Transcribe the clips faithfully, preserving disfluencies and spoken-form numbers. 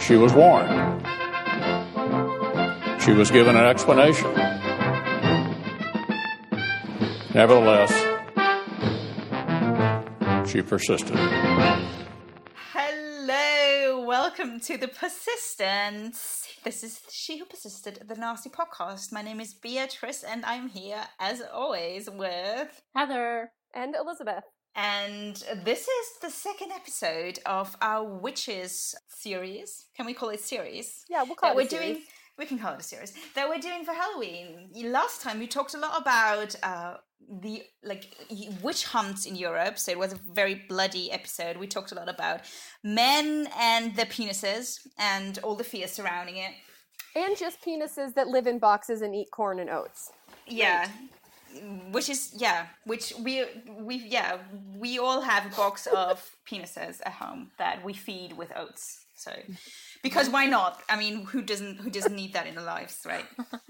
She was warned. She was given an explanation. Nevertheless, she persisted. Hello, welcome to The Persistence. This is She Who Persisted, the Nasty Podcast. My name is Beatrice, and I'm here, as always, with Heather and Elizabeth. And this is the second episode of our Witches series. Can we call it series? Yeah, we'll call that it we're a series. Doing, we can call it a series. That we're doing for Halloween. Last time we talked a lot about uh, the like witch hunts in Europe, so it was a very bloody episode. We talked a lot about men and their penises and all the fear surrounding it. And just penises that live in boxes and eat corn and oats. Yeah. Right. Which is, yeah, which we, we, yeah, we all have a box of penises at home that we feed with oats. So, because why not? I mean, who doesn't, who doesn't need that in their lives, right?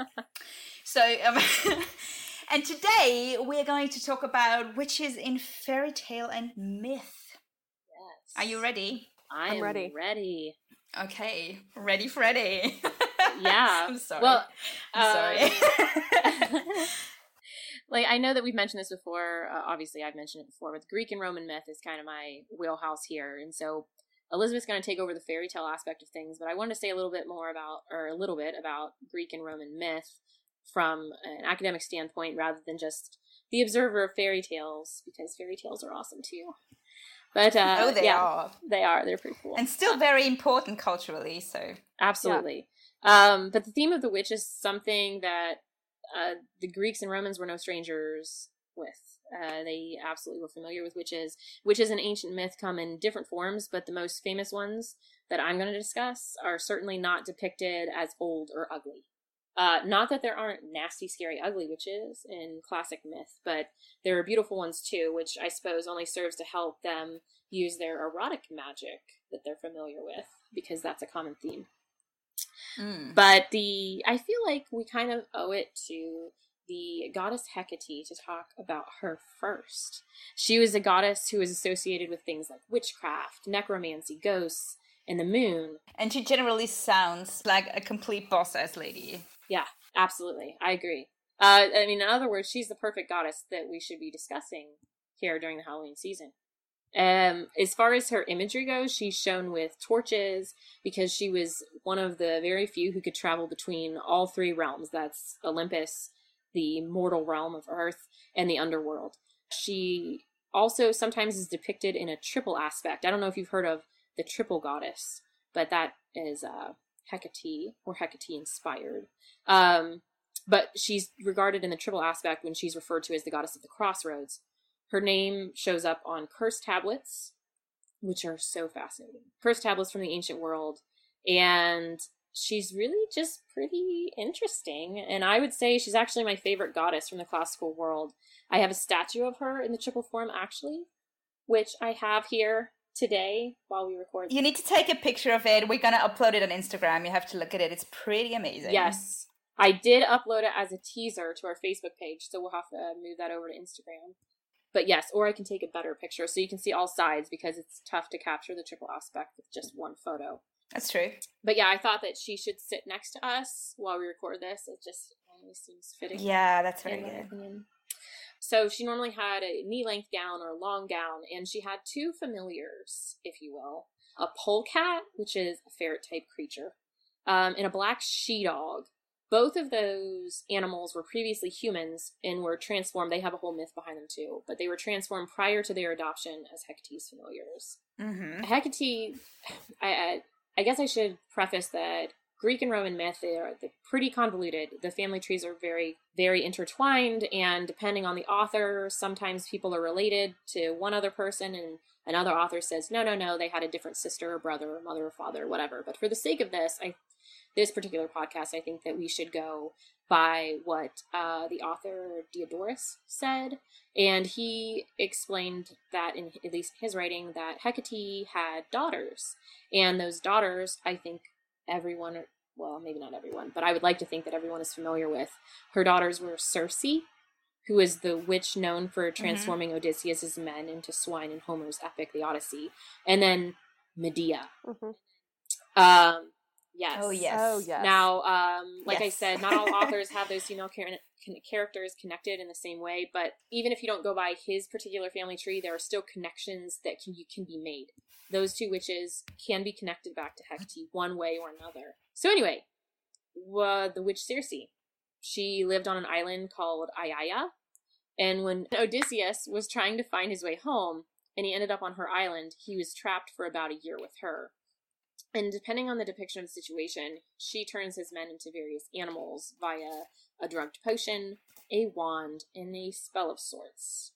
So, um, and today we're going to talk about witches in fairy tale and myth. Yes. Are you ready? I I'm am ready. ready. Okay, ready, Freddy. Yeah. I'm sorry. Well, I'm uh, sorry. Like, I know that we've mentioned this before. Uh, obviously, I've mentioned it before, but Greek and Roman myth is kind of my wheelhouse here. And so Elizabeth's going to take over the fairy tale aspect of things, but I wanted to say a little bit more about, or a little bit about Greek and Roman myth from an academic standpoint rather than just the observer of fairy tales, because fairy tales are awesome too. But uh, oh, they yeah, are. They are. They're pretty cool. And still very important culturally, so. Absolutely. Yeah. Um, but the theme of the witch is something that Uh, the Greeks and Romans were no strangers with. Uh, they absolutely were familiar with witches. Witches in ancient myth come in different forms, but the most famous ones that I'm going to discuss are certainly not depicted as old or ugly. Uh, not that there aren't nasty, scary, ugly witches in classic myth, but there are beautiful ones too, which I suppose only serves to help them use their erotic magic that they're familiar with, because that's a common theme. Mm. But the I feel like we kind of owe it to the goddess Hecate to talk about her first. She was a goddess who was associated with things like witchcraft, necromancy, ghosts, and the moon. And she generally sounds like a complete boss-ass lady. Yeah, absolutely. I agree. Uh, I mean, in other words, she's the perfect goddess that we should be discussing here during the Halloween season. Um, as far as her imagery goes, she's shown with torches because she was one of the very few who could travel between all three realms. That's Olympus, the mortal realm of Earth, and the underworld. She also sometimes is depicted in a triple aspect. I don't know if you've heard of the triple goddess, but that is uh, Hecate, or Hecate inspired. Um, but she's regarded in the triple aspect when she's referred to as the goddess of the crossroads. Her name shows up on curse tablets, which are so fascinating. Curse tablets from the ancient world. And she's really just pretty interesting. And I would say she's actually my favorite goddess from the classical world. I have a statue of her in the triple form, actually, which I have here today while we record. You need to take a picture of it. We're going to upload it on Instagram. You have to look at it. It's pretty amazing. Yes. I did upload it as a teaser to our Facebook page, so we'll have to move that over to Instagram. But yes, or I can take a better picture so you can see all sides, because it's tough to capture the triple aspect with just one photo. That's true. But yeah, I thought that she should sit next to us while we record this. It just only seems fitting. Yeah, that's very good. Opinion. So she normally had a knee-length gown or a long gown, and she had two familiars, if you will. A polecat, which is a ferret-type creature, um, and a black she-dog. Both of those animals were previously humans and were transformed. They have a whole myth behind them too, but they were transformed prior to their adoption as Hecate's familiars. Mm-hmm. Hecate, I, I, I guess I should preface that Greek and Roman myth, they are pretty convoluted. The family trees are very, very intertwined, and depending on the author, sometimes people are related to one other person, and another author says, no, no, no, they had a different sister or brother or mother or father or whatever. But for the sake of this, I this particular podcast, I think that we should go by what uh, the author Diodorus said. And he explained that, in at least his writing, that Hecate had daughters. And those daughters, I think everyone, well, maybe not everyone, but I would like to think that everyone is familiar with. Her daughters were Circe, who is the witch known for transforming mm-hmm. Odysseus's men into swine in Homer's epic, The Odyssey. And then Medea. Mm-hmm. Um, yes. Oh, yes. Oh, yes. Now, um, like I Yes. said, not all authors have those female char- characters connected in the same way, but even if you don't go by his particular family tree, there are still connections that can, you can be made. Those two witches can be connected back to Hecate one way or another. So anyway, uh, the witch Circe, she lived on an island called Aiaia, and when Odysseus was trying to find his way home, and he ended up on her island, he was trapped for about a year with her. And depending on the depiction of the situation, she turns his men into various animals via a drugged potion, a wand, and a spell of sorts.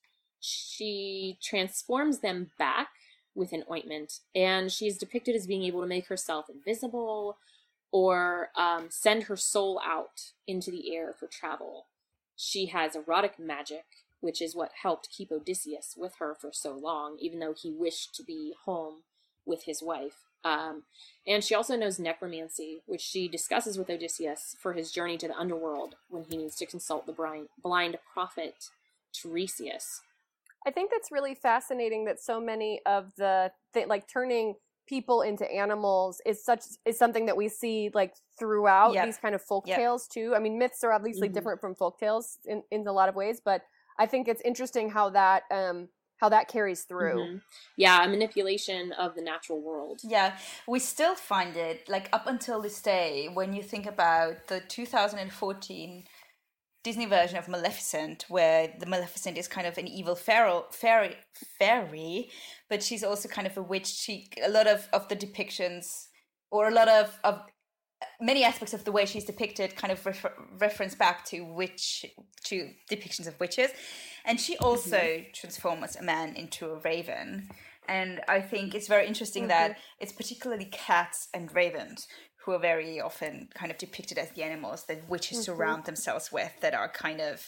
She transforms them back with an ointment, and she's depicted as being able to make herself invisible or um, send her soul out into the air for travel. She has erotic magic, which is what helped keep Odysseus with her for so long, even though he wished to be home with his wife. Um, and she also knows necromancy, which she discusses with Odysseus for his journey to the underworld when he needs to consult the blind, blind prophet Tiresias. I think that's really fascinating that so many of the th- like turning people into animals is such is something that we see like throughout Yep. these kind of folk Yep. tales too. I mean, myths are obviously Mhm. different from folk tales in, in a lot of ways, but I think it's interesting how that um how that carries through. Mhm. Yeah, a manipulation of the natural world. Yeah, we still find it, like, up until this day, when you think about the two thousand fourteen Disney version of Maleficent, where the Maleficent is kind of an evil feral, fairy, fairy, but she's also kind of a witch. She, a lot of, of the depictions, or a lot of, of many aspects of the way she's depicted kind of refer- reference back to witch, to depictions of witches. And she also mm-hmm. transforms a man into a raven. And I think it's very interesting mm-hmm. that it's particularly cats and ravens who are very often kind of depicted as the animals that witches mm-hmm. surround themselves with, that are kind of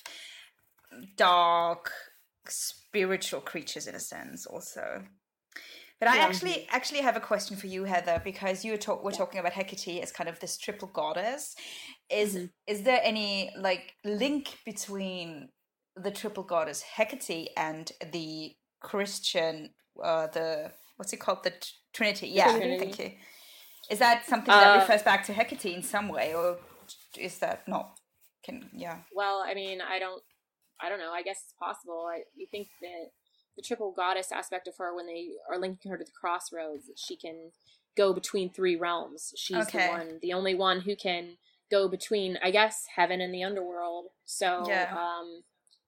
dark, spiritual creatures in a sense also. But I yeah. actually actually have a question for you, Heather, because you were, talk- were yeah. talking about Hecate as kind of this triple goddess. Is mm-hmm. is there any like link between the triple goddess Hecate and the Christian, uh, the what's it called, the t- Trinity? Yeah, Trinity. Thank you. Is that something that uh, refers back to Hecate in some way, or is that not? Can yeah. Well, I mean, I don't, I don't know. I guess it's possible. I you think that the triple goddess aspect of her, when they are linking her to the crossroads, that she can go between three realms. She's okay. the one, the only one who can go between, I guess, heaven and the underworld. So, yeah. um,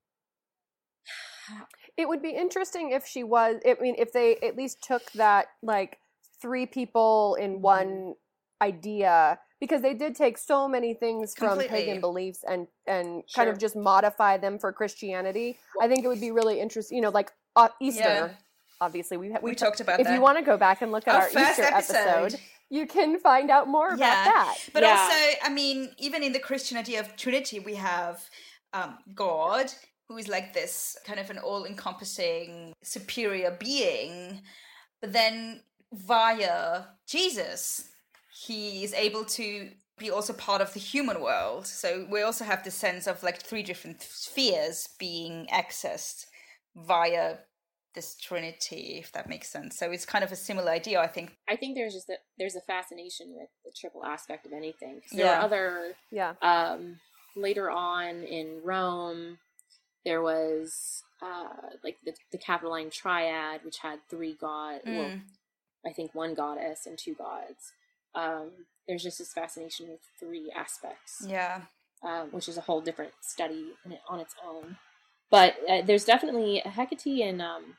it would be interesting if she was. I mean, if they at least took that like three people in one idea, because they did take so many things from Completely. pagan beliefs and and Sure. kind of just modify them for Christianity. I think it would be really interesting. You know, like uh, Easter. Yeah. Obviously, we we, we talked about if that. If you want to go back and look at our, our first Easter episode. episode, you can find out more yeah. about that. But yeah. also, I mean, even in the Christian idea of Trinity, we have um, God, who is like this kind of an all-encompassing superior being, but then via Jesus, he is able to be also part of the human world. So we also have the sense of like three different spheres being accessed via this Trinity, if that makes sense. So it's kind of a similar idea, I think. I think there's just a, there's a fascination with the triple aspect of anything. There yeah. are other, yeah. um, later on in Rome, there was uh, like the, the Capitoline Triad, which had three gods, mm. well, I think one goddess and two gods. Um, there's just this fascination with three aspects. Yeah. Um, which is a whole different study in it, on its own. But uh, there's definitely Hecate and um,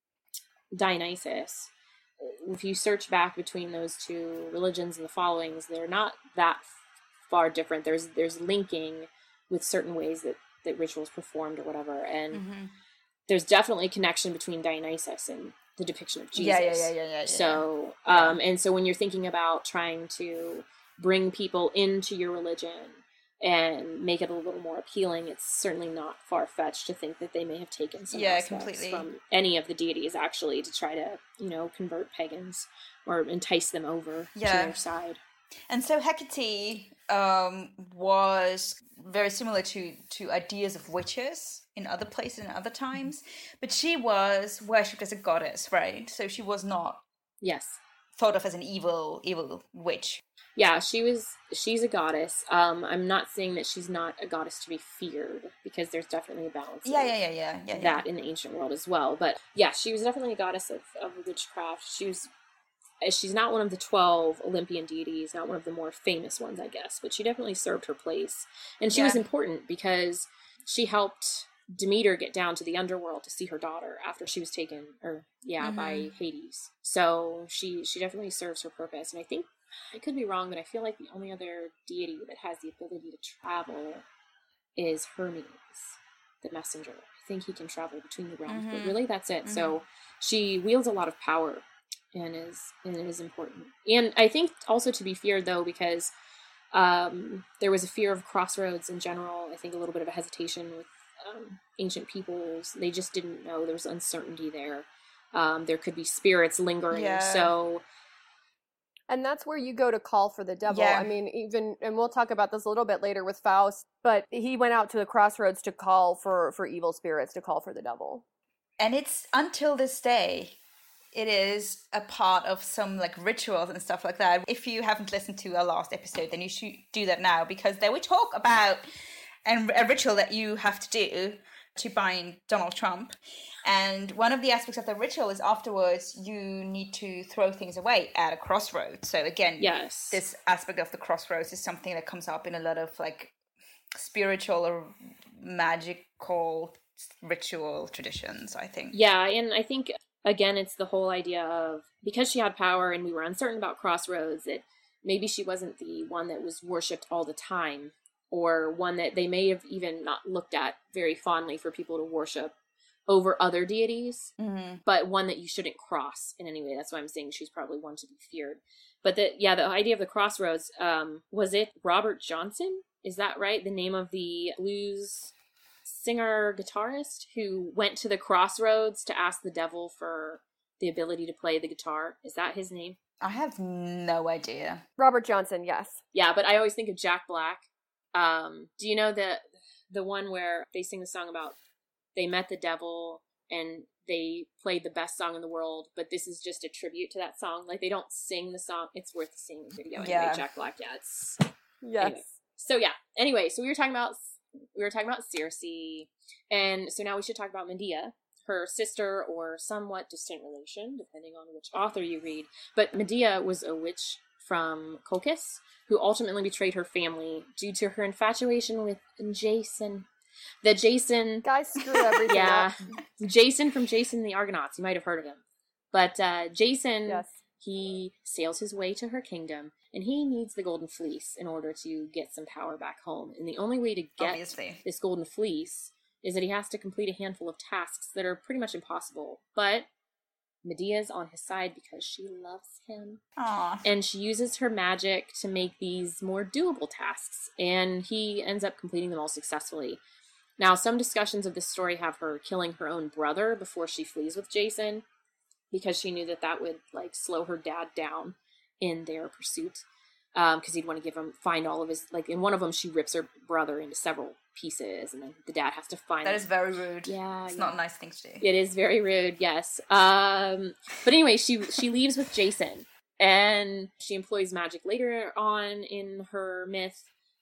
Dionysus. If you search back between those two religions and the followings, they're not that far different. There's there's linking with certain ways that, that rituals performed or whatever. And mm-hmm. there's definitely a connection between Dionysus and the depiction of Jesus. Yeah, yeah, yeah, yeah, yeah. yeah. So, um, and so when you're thinking about trying to bring people into your religion and make it a little more appealing, it's certainly not far-fetched to think that they may have taken some yeah, aspects completely. from any of the deities actually to try to, you know, convert pagans or entice them over yeah. to their side. And so Hecate um, was very similar to, to ideas of witches in other places and other times, but she was worshipped as a goddess, right? So she was not yes thought of as an evil, evil witch. Yeah, she was, she's a goddess. Um, I'm not saying that she's not a goddess to be feared, because there's definitely a balance. Yeah, of yeah, yeah, yeah, yeah. that yeah. in the ancient world as well. But yeah, she was definitely a goddess of, of witchcraft. She was, she's not one of the twelve Olympian deities, not one of the more famous ones, I guess, but she definitely served her place. And she Yeah. was important because she helped Demeter get down to the underworld to see her daughter after she was taken, or yeah, Mhm. by Hades. So she she definitely serves her purpose. And I think, I could be wrong, but I feel like the only other deity that has the ability to travel is Hermes, the messenger. I think he can travel between the realms, but Mhm. really that's it. Mhm. So she wields a lot of power and is and is important. And I think also to be feared, though, because um, there was a fear of crossroads in general. I think a little bit of a hesitation with um, ancient peoples. They just didn't know. There was uncertainty there. Um, there could be spirits lingering. Yeah. So And that's where you go to call for the devil. Yeah. I mean, even, and we'll talk about this a little bit later with Faust, but he went out to the crossroads to call for, for evil spirits, to call for the devil. And it's until this day, it is a part of some like rituals and stuff like that. If you haven't listened to our last episode, then you should do that now, because there we talk about an, a ritual that you have to do to bind Donald Trump. And one of the aspects of the ritual is afterwards you need to throw things away at a crossroads. So again, yes, this aspect of the crossroads is something that comes up in a lot of like spiritual or magical ritual traditions, I think. yeah, and I think again it's the whole idea of, because she had power and we were uncertain about crossroads, that maybe she wasn't the one that was worshipped all the time, or one that they may have even not looked at very fondly for people to worship over other deities, Mm-hmm. but one that you shouldn't cross in any way. That's why I'm saying she's probably one to be feared. But the yeah, the idea of the crossroads, um, was it Robert Johnson? Is that right? The name of the blues singer guitarist who went to the crossroads to ask the devil for the ability to play the guitar. Is that his name? I have no idea. Robert Johnson, yes. Yeah, but I always think of Jack Black. Um, do you know the the one where they sing the song about they met the devil and they played the best song in the world, but this is just a tribute to that song? Like, they don't sing the song. It's worth the singing video. Anyway, Yeah. Jack Black, yeah, it's... Yes. Anyway. So, yeah. Anyway, so we were talking about... We were talking about Circe, and so now we should talk about Medea, her sister or somewhat distant relation, depending on which author you read. But Medea was a witch from Colchis, who ultimately betrayed her family due to her infatuation with Jason. The Jason... Guys screw everything Yeah, up. Jason from Jason and the Argonauts. You might have heard of him. But uh, Jason, Yes. he sails his way to her kingdom, and he needs the Golden Fleece in order to get some power back home. And the only way to get Obviously. this Golden Fleece is that he has to complete a handful of tasks that are pretty much impossible. But Medea's on his side because she loves him. Aw. And she uses her magic to make these more doable tasks, and he ends up completing them all successfully. Now, some discussions of this story have her killing her own brother before she flees with Jason, because she knew that that would, like, slow her dad down in their pursuit, because um, he'd want to give him, find all of his, like, in one of them, she rips her brother into several pieces, and then the dad has to find That them. is very rude. Yeah, It's yeah. not a nice thing to do. It is very rude, yes. Um, but anyway, she she leaves with Jason, and she employs magic later on in her myth.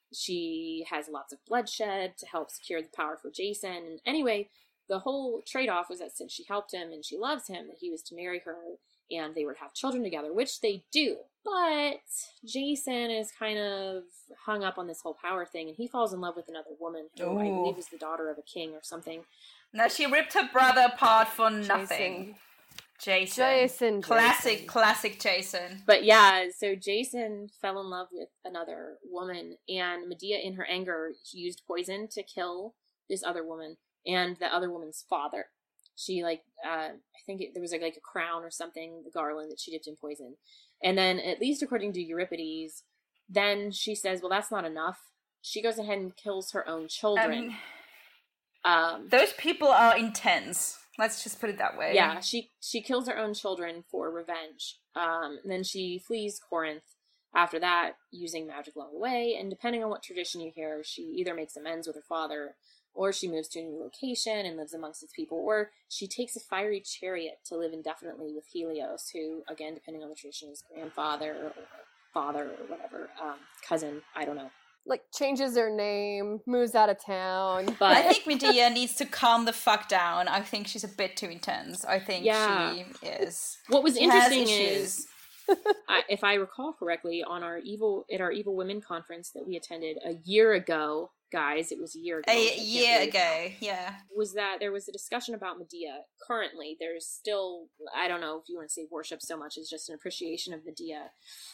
She has lots of bloodshed to help secure the power for Jason. And anyway, the whole trade-off was that since she helped him and she loves him, that he was to marry her and they would have children together, which they do. But Jason is kind of hung up on this whole power thing, and he falls in love with another woman who I Ooh. believe is the daughter of a king or something. Now, she ripped her brother apart for nothing. Jason. Jason. Classic, Jason. classic Jason. But yeah, so Jason fell in love with another woman, and Medea, in her anger, she used poison to kill this other woman and the other woman's father. She, like, uh, I think it, there was like, like a crown or something, the garland that she dipped in poison. And then, at least according to Euripides, then she says, well, that's not enough. She goes ahead and kills her own children. Um, Um, those people are intense. Let's just put it that way. Yeah, she she kills her own children for revenge. Um, and then she flees Corinth after that, using magic along the way. And depending on what tradition you hear, she either makes amends with her father, or she moves to a new location and lives amongst its people, or she takes a fiery chariot to live indefinitely with Helios, who, again, depending on the tradition, is grandfather or father or whatever, um, cousin, I don't know. Like, changes their name, moves out of town. But I think Medea needs to calm the fuck down. I think she's a bit too intense. I think Yeah. she is. what was She has interesting issues. is, I, if I recall correctly, on our evil at our Evil Women conference that we attended a year ago, guys, it was a year ago. I A can't year believe ago, yeah. was that there was a discussion about Medea. Currently, there's still, I don't know if you want to say worship so much as just an appreciation of Medea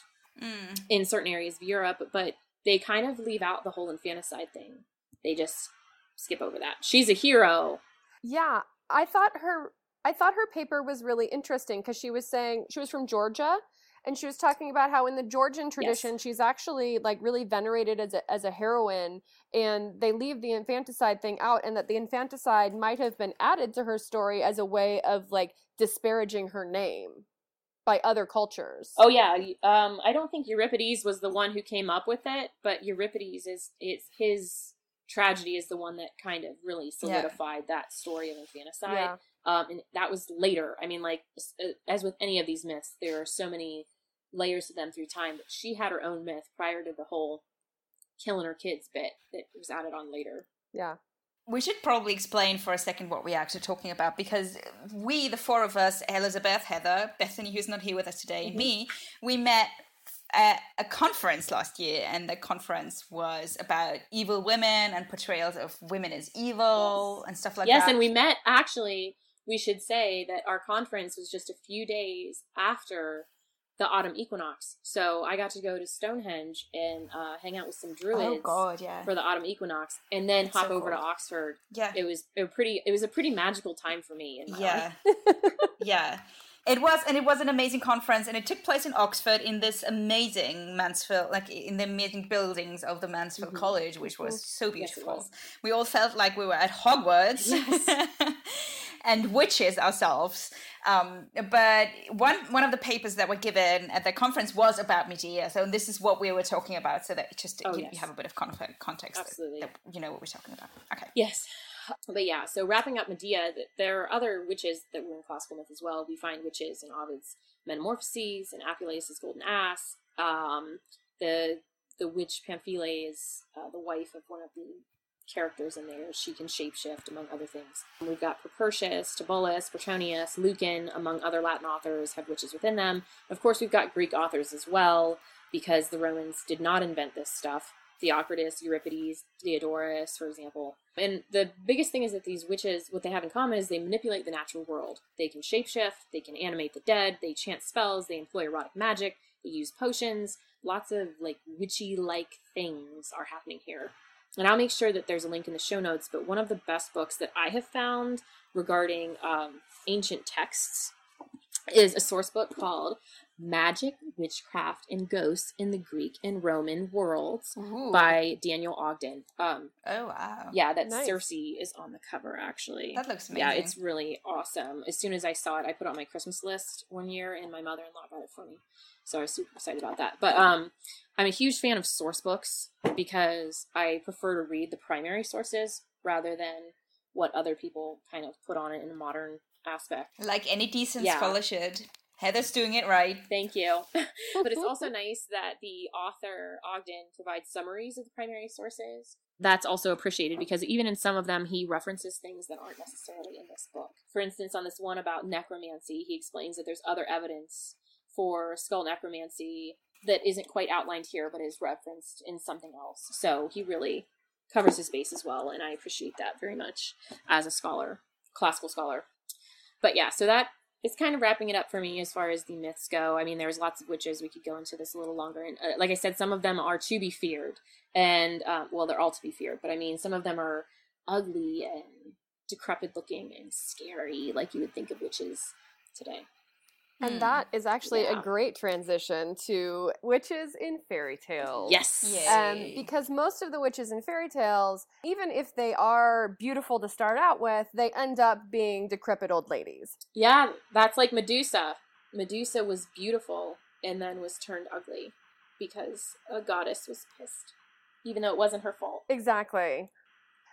Mm. in certain areas of Europe, but they kind of leave out the whole infanticide thing. They just skip over that. She's a hero. Yeah, I thought her I thought her paper was really interesting because she was saying she was from Georgia, and she was talking about how in the Georgian tradition she's actually like really venerated as a as a heroine, and they leave the infanticide thing out, and that the infanticide might have been added to her story as a way of like disparaging her name by other cultures. Oh yeah, um, I don't think Euripides was the one who came up with it, but Euripides is it's his tragedy is the one that kind of really solidified yeah. that story of infanticide. Yeah. Um, and that was later. I mean, like as with any of these myths, there are so many layers to them through time. But she had her own myth prior to the whole killing her kids bit that was added on later. Yeah. We should probably explain for a second what we're actually talking about, because we, the four of us, Elizabeth, Heather, Bethany, who's not here with us today, and Mm-hmm. me, we met at a conference last year, and the conference was about evil women and portrayals of women as evil Yes. and stuff like yes, that. Yes, and we met, actually, we should say that our conference was just a few days after the autumn equinox. So I got to go to Stonehenge and uh, hang out with some druids Oh God, yeah. for the autumn equinox, and then It's hop so over to cool. Oxford. Yeah. It was a pretty. It was a pretty magical time for me. In my Yeah. life. Yeah. It was, and it was an amazing conference, and it took place in Oxford in this amazing Mansfield, like in the amazing buildings of the Mansfield Mhm. College, which was so Yes, it beautiful. was. We all felt like we were at Hogwarts Yes. and witches ourselves. Um, but one one of the papers that were given at the conference was about Medea, so this is what we were talking about, so that just Oh, you, yes. you have a bit of context, context Absolutely. that, that you know what we're talking about. Okay. Yes. But yeah, so wrapping up Medea, th- there are other witches that were in classical myth as well. We find witches in Ovid's Metamorphoses and Apuleius' Golden Ass. Um, the the witch Pamphile is uh, the wife of one of the characters in there. She can shapeshift, among other things. We've got Propertius, Tibullus, Petronius, Lucan, among other Latin authors, have witches within them. Of course, we've got Greek authors as well, because the Romans did not invent this stuff. Theocritus, Euripides, Diodorus, for example. And the biggest thing is that these witches, what they have in common is they manipulate the natural world. They can shapeshift, they can animate the dead, they chant spells, they employ erotic magic, they use potions. Lots of, like, witchy-like things are happening here. And I'll make sure that there's a link in the show notes, but one of the best books that I have found regarding um, ancient texts is a source book called Magic, Witchcraft, and Ghosts in the Greek and Roman Worlds Ooh. by Daniel Ogden. Um, Oh, wow. yeah, that Nice. Circe is on the cover, actually. That looks Yeah, amazing. it's really awesome. As soon as I saw it, I put it on my Christmas list one year, and my mother-in-law got it for me. So I was super excited about that. But um, I'm a huge fan of source books because I prefer to read the primary sources rather than what other people kind of put on it in a modern aspect. Like any decent Yeah. scholar should. Heather's doing it right. Thank you. But it's also nice that the author, Ogden, provides summaries of the primary sources. That's also appreciated because even in some of them, he references things that aren't necessarily in this book. For instance, on this one about necromancy, he explains that there's other evidence for skull necromancy that isn't quite outlined here, but is referenced in something else. So he really covers his base as well, and I appreciate that very much as a scholar, classical scholar. But yeah, so that is kind of wrapping it up for me as far as the myths go. I mean, there's lots of witches. We could go into this a little longer. And uh, like I said, some of them are to be feared. And, uh, well, they're all to be feared. But I mean, some of them are ugly and decrepit looking and scary, like you would think of witches today. And Hmm. that is actually Yeah. a great transition to witches in fairy tales. Yes. Yay. Um, because most of the witches in fairy tales, even if they are beautiful to start out with, they end up being decrepit old ladies. Yeah, that's like Medusa. Medusa was beautiful and then was turned ugly because a goddess was pissed, even though it wasn't her fault. Exactly.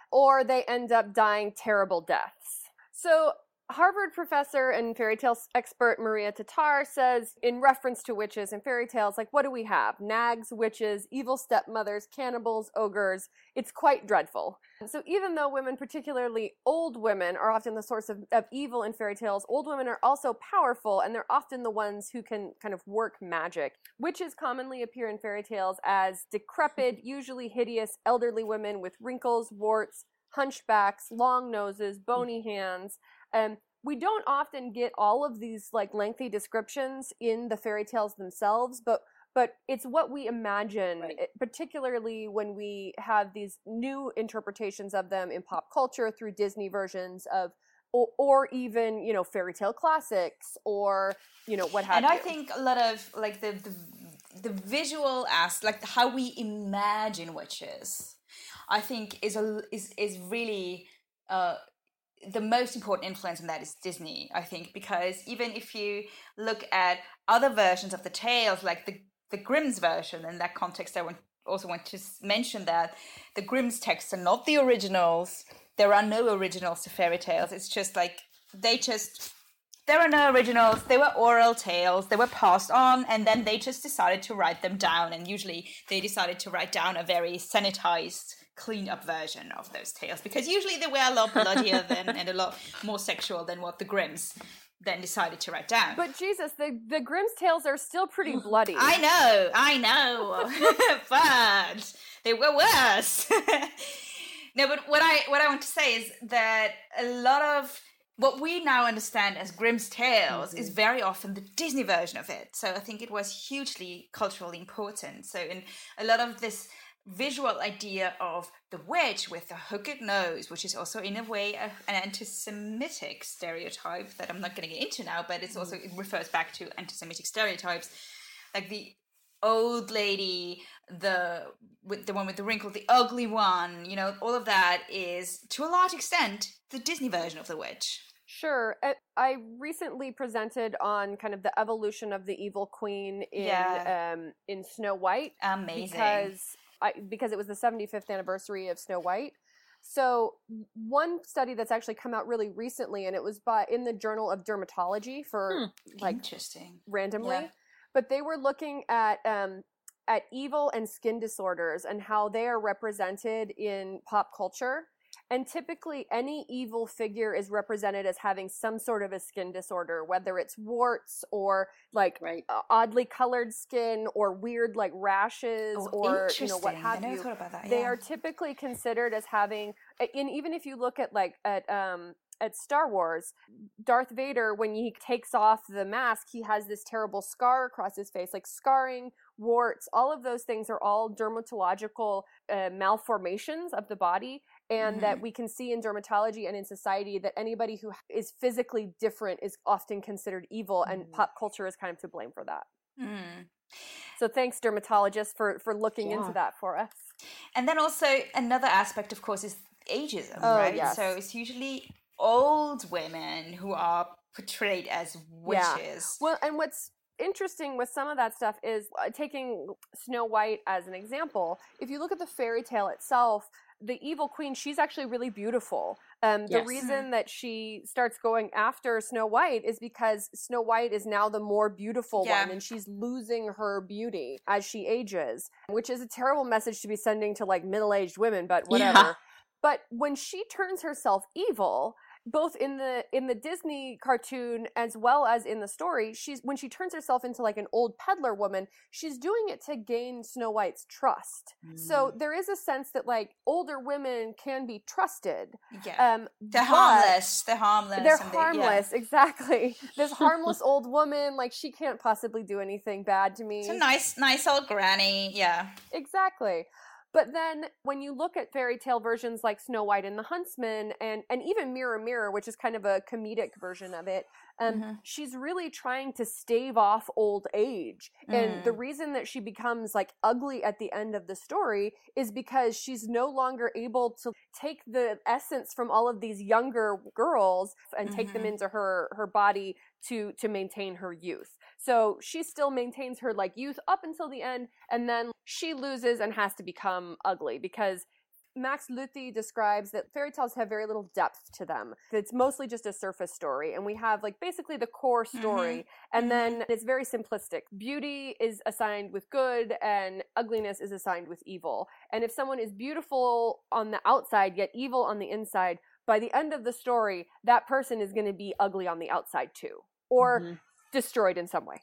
or they end up dying terrible deaths. So Harvard professor and fairy tales expert Maria Tatar says, in reference to witches and fairy tales, like, what do we have? Nags, witches, evil stepmothers, cannibals, ogres. It's quite dreadful. So even though women, particularly old women, are often the source of, of evil in fairy tales, old women are also powerful, and they're often the ones who can kind of work magic. Witches commonly appear in fairy tales as decrepit, usually hideous, elderly women with wrinkles, warts, hunchbacks, long noses, bony hands. Um, we don't often get all of these like lengthy descriptions in the fairy tales themselves, but but it's what we imagine, Right. particularly when we have these new interpretations of them in pop culture through Disney versions of, or, or even, you know, fairy tale classics, or, you know, what have And you. I think a lot of like the the, the visual aspect, like how we imagine witches, I think is a is is really uh, the most important influence in that is Disney. I think, because even if you look at other versions of the tales, like the the Grimm's version, in that context, I want, also want to mention that the Grimm's texts are not the originals. There are no originals to fairy tales. It's just like they just. There are no originals. They were oral tales. They were passed on, and then they just decided to write them down. And usually they decided to write down a very sanitized, cleaned up version of those tales, because usually they were a lot bloodier than and a lot more sexual than what the Grimms then decided to write down. But Jesus, the, the Grimm's tales are still pretty bloody. I know, I know, but they were worse. No, but what I what I want to say is that a lot of what we now understand as Grimm's tales mm-hmm. is very often the Disney version of it. So I think it was hugely culturally important. So in a lot of this visual idea of the witch with the hooked nose, which is also in a way a, an anti-Semitic stereotype that I'm not going to get into now, but it's also, it refers back to anti-Semitic stereotypes, like the old lady, the with the one with the wrinkle, the ugly one, you know, all of that is to a large extent the Disney version of the witch. Sure. I recently presented on kind of the evolution of the evil queen in Yeah. um, in Snow White. Amazing. Because I, because it was the seventy-fifth anniversary of Snow White. So one study that's actually come out really recently, and it was by in the Journal of Dermatology for Hmm. like Interesting. randomly, Yeah. but they were looking at um, at evil and skin disorders and how they are represented in pop culture. And typically any evil figure is represented as having some sort of a skin disorder, whether it's warts or like Right. uh, oddly colored skin or weird like rashes Oh, or, you know, what interesting. have I never you. thought about that. They yeah. are typically considered as having, and even if you look at like at um at Star Wars, Darth Vader, when he takes off the mask, he has this terrible scar across his face, like scarring, warts, all of those things are all dermatological uh, malformations of the body. And Mhm. that we can see in dermatology and in society that anybody who is physically different is often considered evil, and Mhm. pop culture is kind of to blame for that. Mm. So thanks, dermatologists, for, for looking Yeah. into that for us. And then also another aspect, of course, is ageism, Oh, right? yes. So it's usually old women who are portrayed as Yeah. witches. Well, and what's interesting with some of that stuff is uh, taking Snow White as an example. If you look at the fairy tale itself, the evil queen, she's actually really beautiful. Um, the Yes. reason that she starts going after Snow White is because Snow White is now the more beautiful Yeah. one, and she's losing her beauty as she ages, which is a terrible message to be sending to like middle-aged women, but whatever. Yeah. But when she turns herself evil, both in the in the Disney cartoon as well as in the story, she's when she turns herself into like an old peddler woman, she's doing it to gain Snow White's trust. So there is a sense that like older women can be trusted. Yeah. Um, They're but harmless. They're harmless. They're and they- yeah. harmless, exactly. This harmless old woman, like she can't possibly do anything bad to me. It's a nice, nice old granny. Yeah. Exactly. But then when you look at fairy tale versions like Snow White and the Huntsman, and, and even Mirror Mirror, which is kind of a comedic version of it, um, Mhm. she's really trying to stave off old age. And Mm. the reason that she becomes like ugly at the end of the story is because she's no longer able to take the essence from all of these younger girls and take them Mhm. into her, her body to to maintain her youth. So she still maintains her like youth up until the end, and then she loses and has to become ugly because Max Luthi describes that fairy tales have very little depth to them. It's mostly just a surface story, and we have like basically the core story, mm-hmm. and mm-hmm. then it's very simplistic. Beauty is assigned with good, and ugliness is assigned with evil. And if someone is beautiful on the outside yet evil on the inside, by the end of the story, that person is going to be ugly on the outside too, or mm-hmm. destroyed in some way.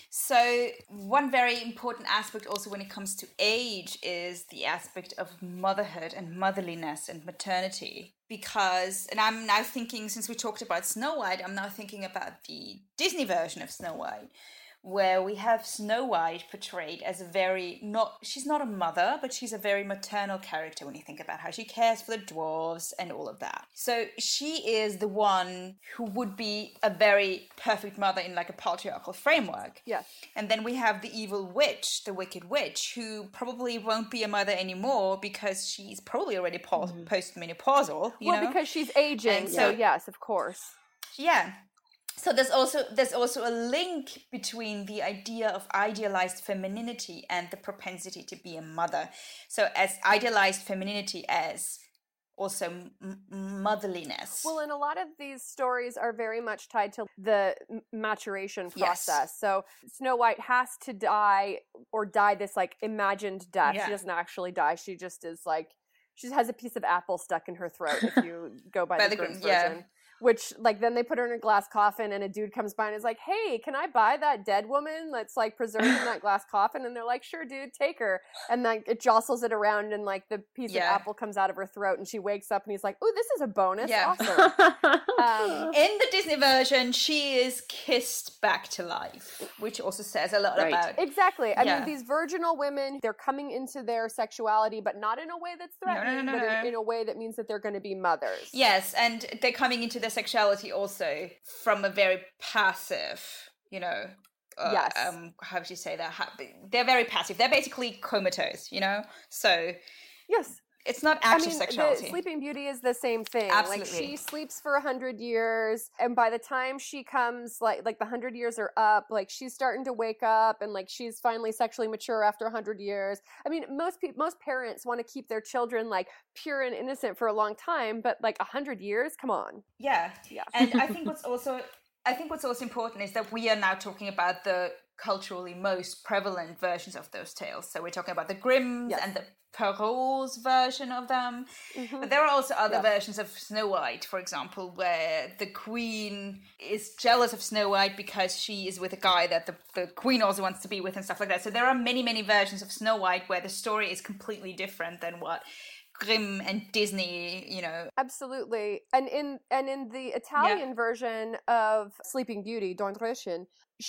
So one very important aspect also when it comes to age is the aspect of motherhood and motherliness and maternity. Because, and I'm now thinking, since we talked about Snow White, I'm now thinking about the Disney version of Snow White, where we have Snow White portrayed as a very, not, she's not a mother, but she's a very maternal character when you think about how she cares for the dwarves and all of that. So she is the one who would be a very perfect mother in like a patriarchal framework. Yes. And then we have the evil witch, the wicked witch, who probably won't be a mother anymore because she's probably already po- mm-hmm. post-menopausal, you well, know? because she's aging, and so yes, of course. Yeah. So there's also there's also a link between the idea of idealized femininity and the propensity to be a mother. So as idealized femininity as also m- motherliness. Well, and a lot of these stories are very much tied to the maturation process. Yes. So Snow White has to die or die this like imagined death. Yeah. She doesn't actually die. She just is like, she has a piece of apple stuck in her throat if you go by, by the, the Grimm's version. Yeah. Which, like, then they put her in a glass coffin and a dude comes by and is like, hey, can I buy that dead woman that's, like, preserved in that glass coffin? And they're like, sure, dude, take her. And, like, it jostles it around and, like, the piece yeah. of apple comes out of her throat and she wakes up and he's like, ooh, this is a bonus. Yeah. Awesome. um, in the Disney version, she is kissed back to life, which also says a lot right. about... Exactly. I yeah. mean, these virginal women, they're coming into their sexuality, but not in a way that's threatening, no, no, no, but no. In, in a way that means that they're going to be mothers. Yes, and they're coming into their sexuality also from a very passive, you know, uh, yes. um, how would you say that? They're very passive. They're basically comatose, you know? So, yes. It's not active I mean, sexuality. The Sleeping Beauty is the same thing. Absolutely. Like, she sleeps for a hundred years, and by the time she comes, like, like the hundred years are up, like, she's starting to wake up, and, like, she's finally sexually mature after a hundred years. I mean, most pe- most parents want to keep their children, like, pure and innocent for a long time, but, like, a hundred years? Come on. Yeah. Yeah. And I think what's also... I think what's also important is that we are now talking about the culturally most prevalent versions of those tales. So we're talking about the Grimms yes. and the Perrault's version of them. Mm-hmm. But there are also other yeah. versions of Snow White, for example, where the queen is jealous of Snow White because she is with a guy that the, the queen also wants to be with and stuff like that. So there are many, many versions of Snow White where the story is completely different than what Grimm and Disney, you know. Absolutely. And in and in the Italian yeah. version of Sleeping Beauty, Dornröschen,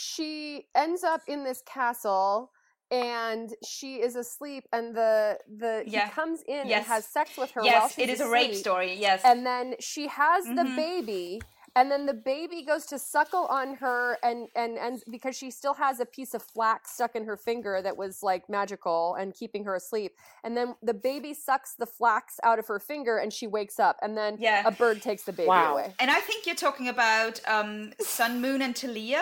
she ends up in this castle and she is asleep and the the yeah. he comes in yes. and has sex with her yes, while she's it is asleep. A rape story, yes. And then she has mm-hmm. the baby. And then the baby goes to suckle on her and, and, and because she still has a piece of flax stuck in her finger that was like magical and keeping her asleep. And then the baby sucks the flax out of her finger and she wakes up. And then yeah. a bird takes the baby wow. away. And I think you're talking about um, Sun, Moon and Talia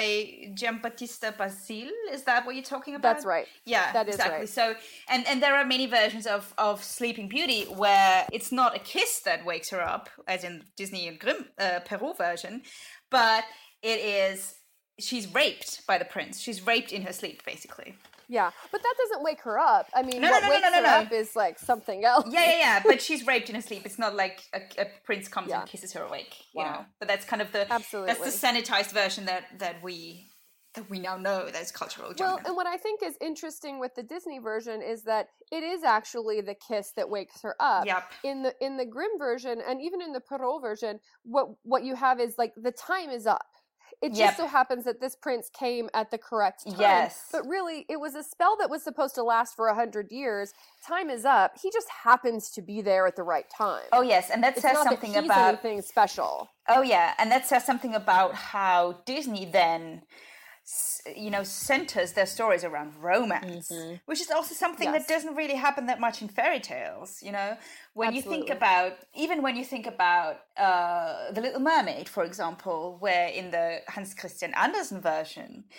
by Giambattista Basile. Is that what you're talking about? That's right. Yeah, that is exactly. right. So, and, and there are many versions of, of Sleeping Beauty where it's not a kiss that wakes her up, as in Disney and Grimm, uh, Perrault version, but it is she's raped by the prince. She's raped in her sleep, basically. Yeah, but that doesn't wake her up. I mean, no, what no, no, wakes no, no, her no. up is like something else. Yeah, yeah, yeah. But she's raped in her sleep. It's not like a, a prince comes yeah. and kisses her awake. You wow. know, but that's kind of the Absolutely. that's the sanitized version that that we. that we now know that's cultural genre. Well, and what I think is interesting with the Disney version is that it is actually the kiss that wakes her up. Yep. In the in the Grimm version and even in the Perrault version, what what you have is like the time is up. It just yep. so happens that this prince came at the correct time. Yes. But really, it was a spell that was supposed to last for a hundred years. Time is up. He just happens to be there at the right time. Oh, yes. And that it's says not something that he's about... anything special. Oh, yeah. And that says something about how Disney then... you know, centers their stories around romance, mm-hmm. which is also something yes. that doesn't really happen that much in fairy tales, you know? When Absolutely. you think about, even when you think about uh, The Little Mermaid, for example, where in the Hans Christian Andersen version,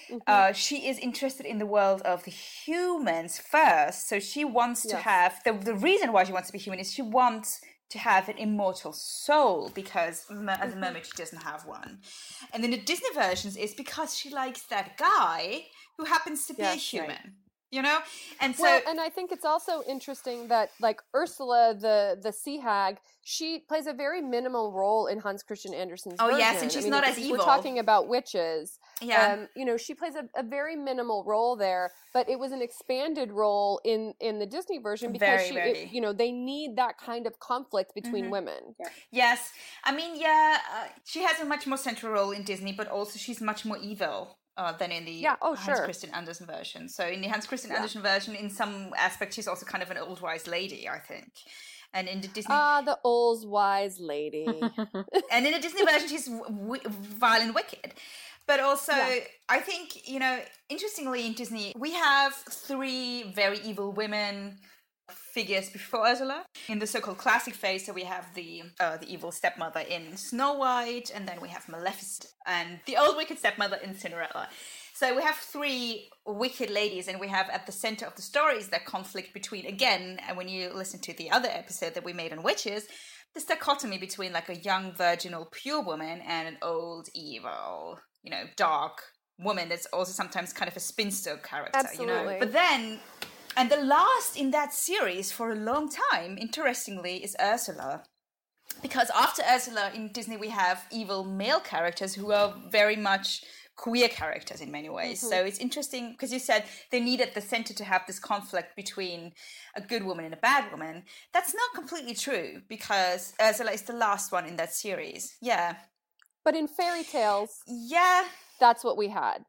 mm-hmm. uh, she is interested in the world of the humans first. So she wants to yes. have, the, the reason why she wants to be human is she wants to have an immortal soul, because at the moment she doesn't have one. And in the Disney versions, it's because she likes that guy who happens to be yes, a human. Right. You know, and so well, and I think it's also interesting that like Ursula, the the sea hag, she plays a very minimal role in Hans Christian Andersen's oh version. yes, and she's I mean, not as we're evil. We're talking about witches. Yeah, um, you know, she plays a, a very minimal role there, but it was an expanded role in in the Disney version because very, she, very. It, you know, they need that kind of conflict between mm-hmm. women. Yeah. Yes, I mean, yeah, uh, she has a much more central role in Disney, but also she's much more evil. Uh, than in the yeah, oh, Hans sure. Christian Andersen version. So in the Hans Christian yeah. Andersen version, in some aspects, she's also kind of an old wise lady, I think. And in the Disney, ah, the old wise lady. And in the Disney version, she's w- vile and wicked. But also, yeah. I think, you know, interestingly, in Disney, we have three very evil women figures before Ursula. In the so-called classic phase, so we have the uh, the evil stepmother in Snow White, and then we have Maleficent and the old wicked stepmother in Cinderella. So we have three wicked ladies, and we have at the center of the stories that conflict between, again, and when you listen to the other episode that we made on witches, this dichotomy between like a young virginal pure woman and an old evil, you know, dark woman that's also sometimes kind of a spinster character. Absolutely. You know. But then, and the last in that series for a long time, interestingly, is Ursula. Because after Ursula in Disney, we have evil male characters who are very much queer characters in many ways. Mm-hmm. So it's interesting because you said they needed the center to have this conflict between a good woman and a bad woman. That's not completely true because Ursula is the last one in that series. Yeah. But in fairy tales, yeah, that's what we had.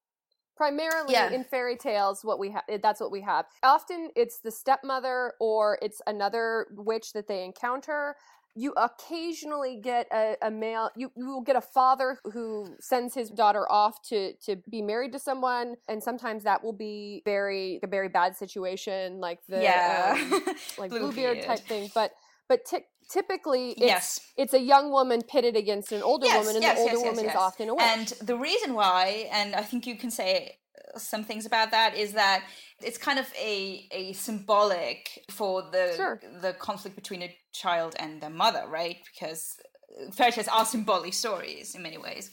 Primarily yeah. in fairy tales, what we have that's what we have. Often it's the stepmother or it's another witch that they encounter. You occasionally get a, a male, you, you will get a father who sends his daughter off to, to be married to someone, and sometimes that will be very a very bad situation, like the yeah. um, like Bluebeard. Bluebeard type thing. But but t- typically it's, yes. it's a young woman pitted against an older yes, woman, and yes, the older yes, yes, woman yes. is often a witch. And the reason why, and I think you can say some things about that, is that it's kind of a a symbolic for the sure. the conflict between a child and their mother, right? Because fairy tales are symbolic stories in many ways.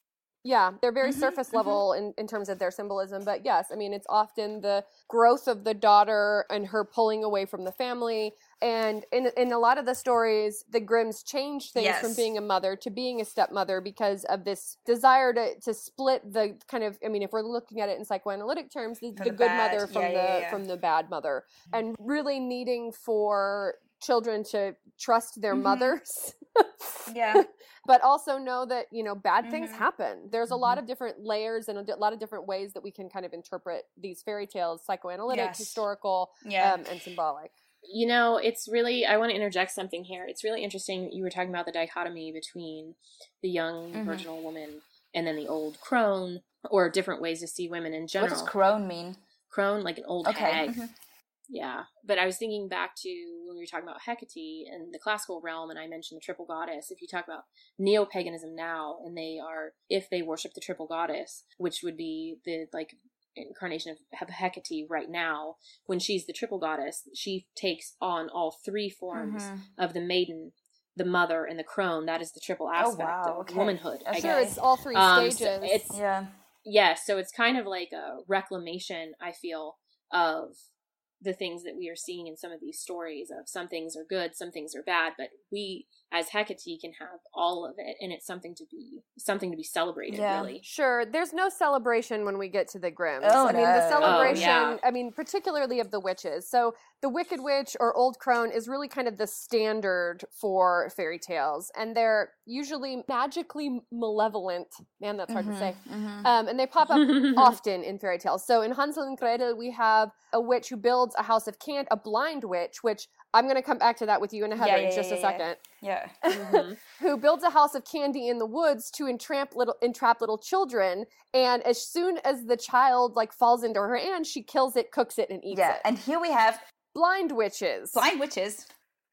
Yeah, they're very mm-hmm, surface mm-hmm. level in, in terms of their symbolism. But yes, I mean, it's often the growth of the daughter and her pulling away from the family. And in in a lot of the stories, the Grimms change things yes. from being a mother to being a stepmother because of this desire to, to split the kind of, I mean, if we're looking at it in psychoanalytic terms, the, the, the good bad. mother from yeah, the yeah, yeah. from the bad mother. And really needing for children to trust their mm-hmm. mothers. yeah. But also know that, you know, bad mm-hmm. things happen. There's a mm-hmm. lot of different layers and a lot of different ways that we can kind of interpret these fairy tales, psychoanalytic, yes. historical, yeah. um, and symbolic. You know, it's really, I want to interject something here. It's really interesting. You were talking about the dichotomy between the young mm-hmm. virginal woman and then the old crone, or different ways to see women in general. What does crone mean? Crone, like an old okay. hag. Mm-hmm. Yeah. But I was thinking back to when we were talking about Hecate and the classical realm, and I mentioned the triple goddess. If you talk about neo-paganism now, and they are, if they worship the triple goddess, which would be the, like, incarnation of Hecate right now, when she's the triple goddess, she takes on all three forms mm-hmm. of the maiden, the mother, and the crone. That is the triple aspect oh, wow. of okay. womanhood. I sure, guess. it's all three um, stages. So it's, yeah. Yeah, so it's kind of like a reclamation, I feel, of the things that we are seeing in some of these stories of some things are good, some things are bad, but we as Hecate can have all of it, and it's something to be something to be celebrated, yeah. really. Sure, there's no celebration when we get to the Grimms. Oh, I mean, no. the celebration, oh, yeah. I mean, particularly of the witches. So the Wicked Witch or Old Crone is really kind of the standard for fairy tales, and they're usually magically malevolent. Man, that's hard mm-hmm, to say. Mm-hmm. Um, and they pop up often in fairy tales. So in Hansel and Gretel, we have a witch who builds a house of candy, a blind witch, which I'm going to come back to that with you and Heather yeah, yeah, in just yeah, a second. Yeah. Mm-hmm. Who builds a house of candy in the woods to entrap little entrap little children, and as soon as the child like falls into her hand, she kills it, cooks it, and eats yeah. it. And here we have blind witches. Blind witches.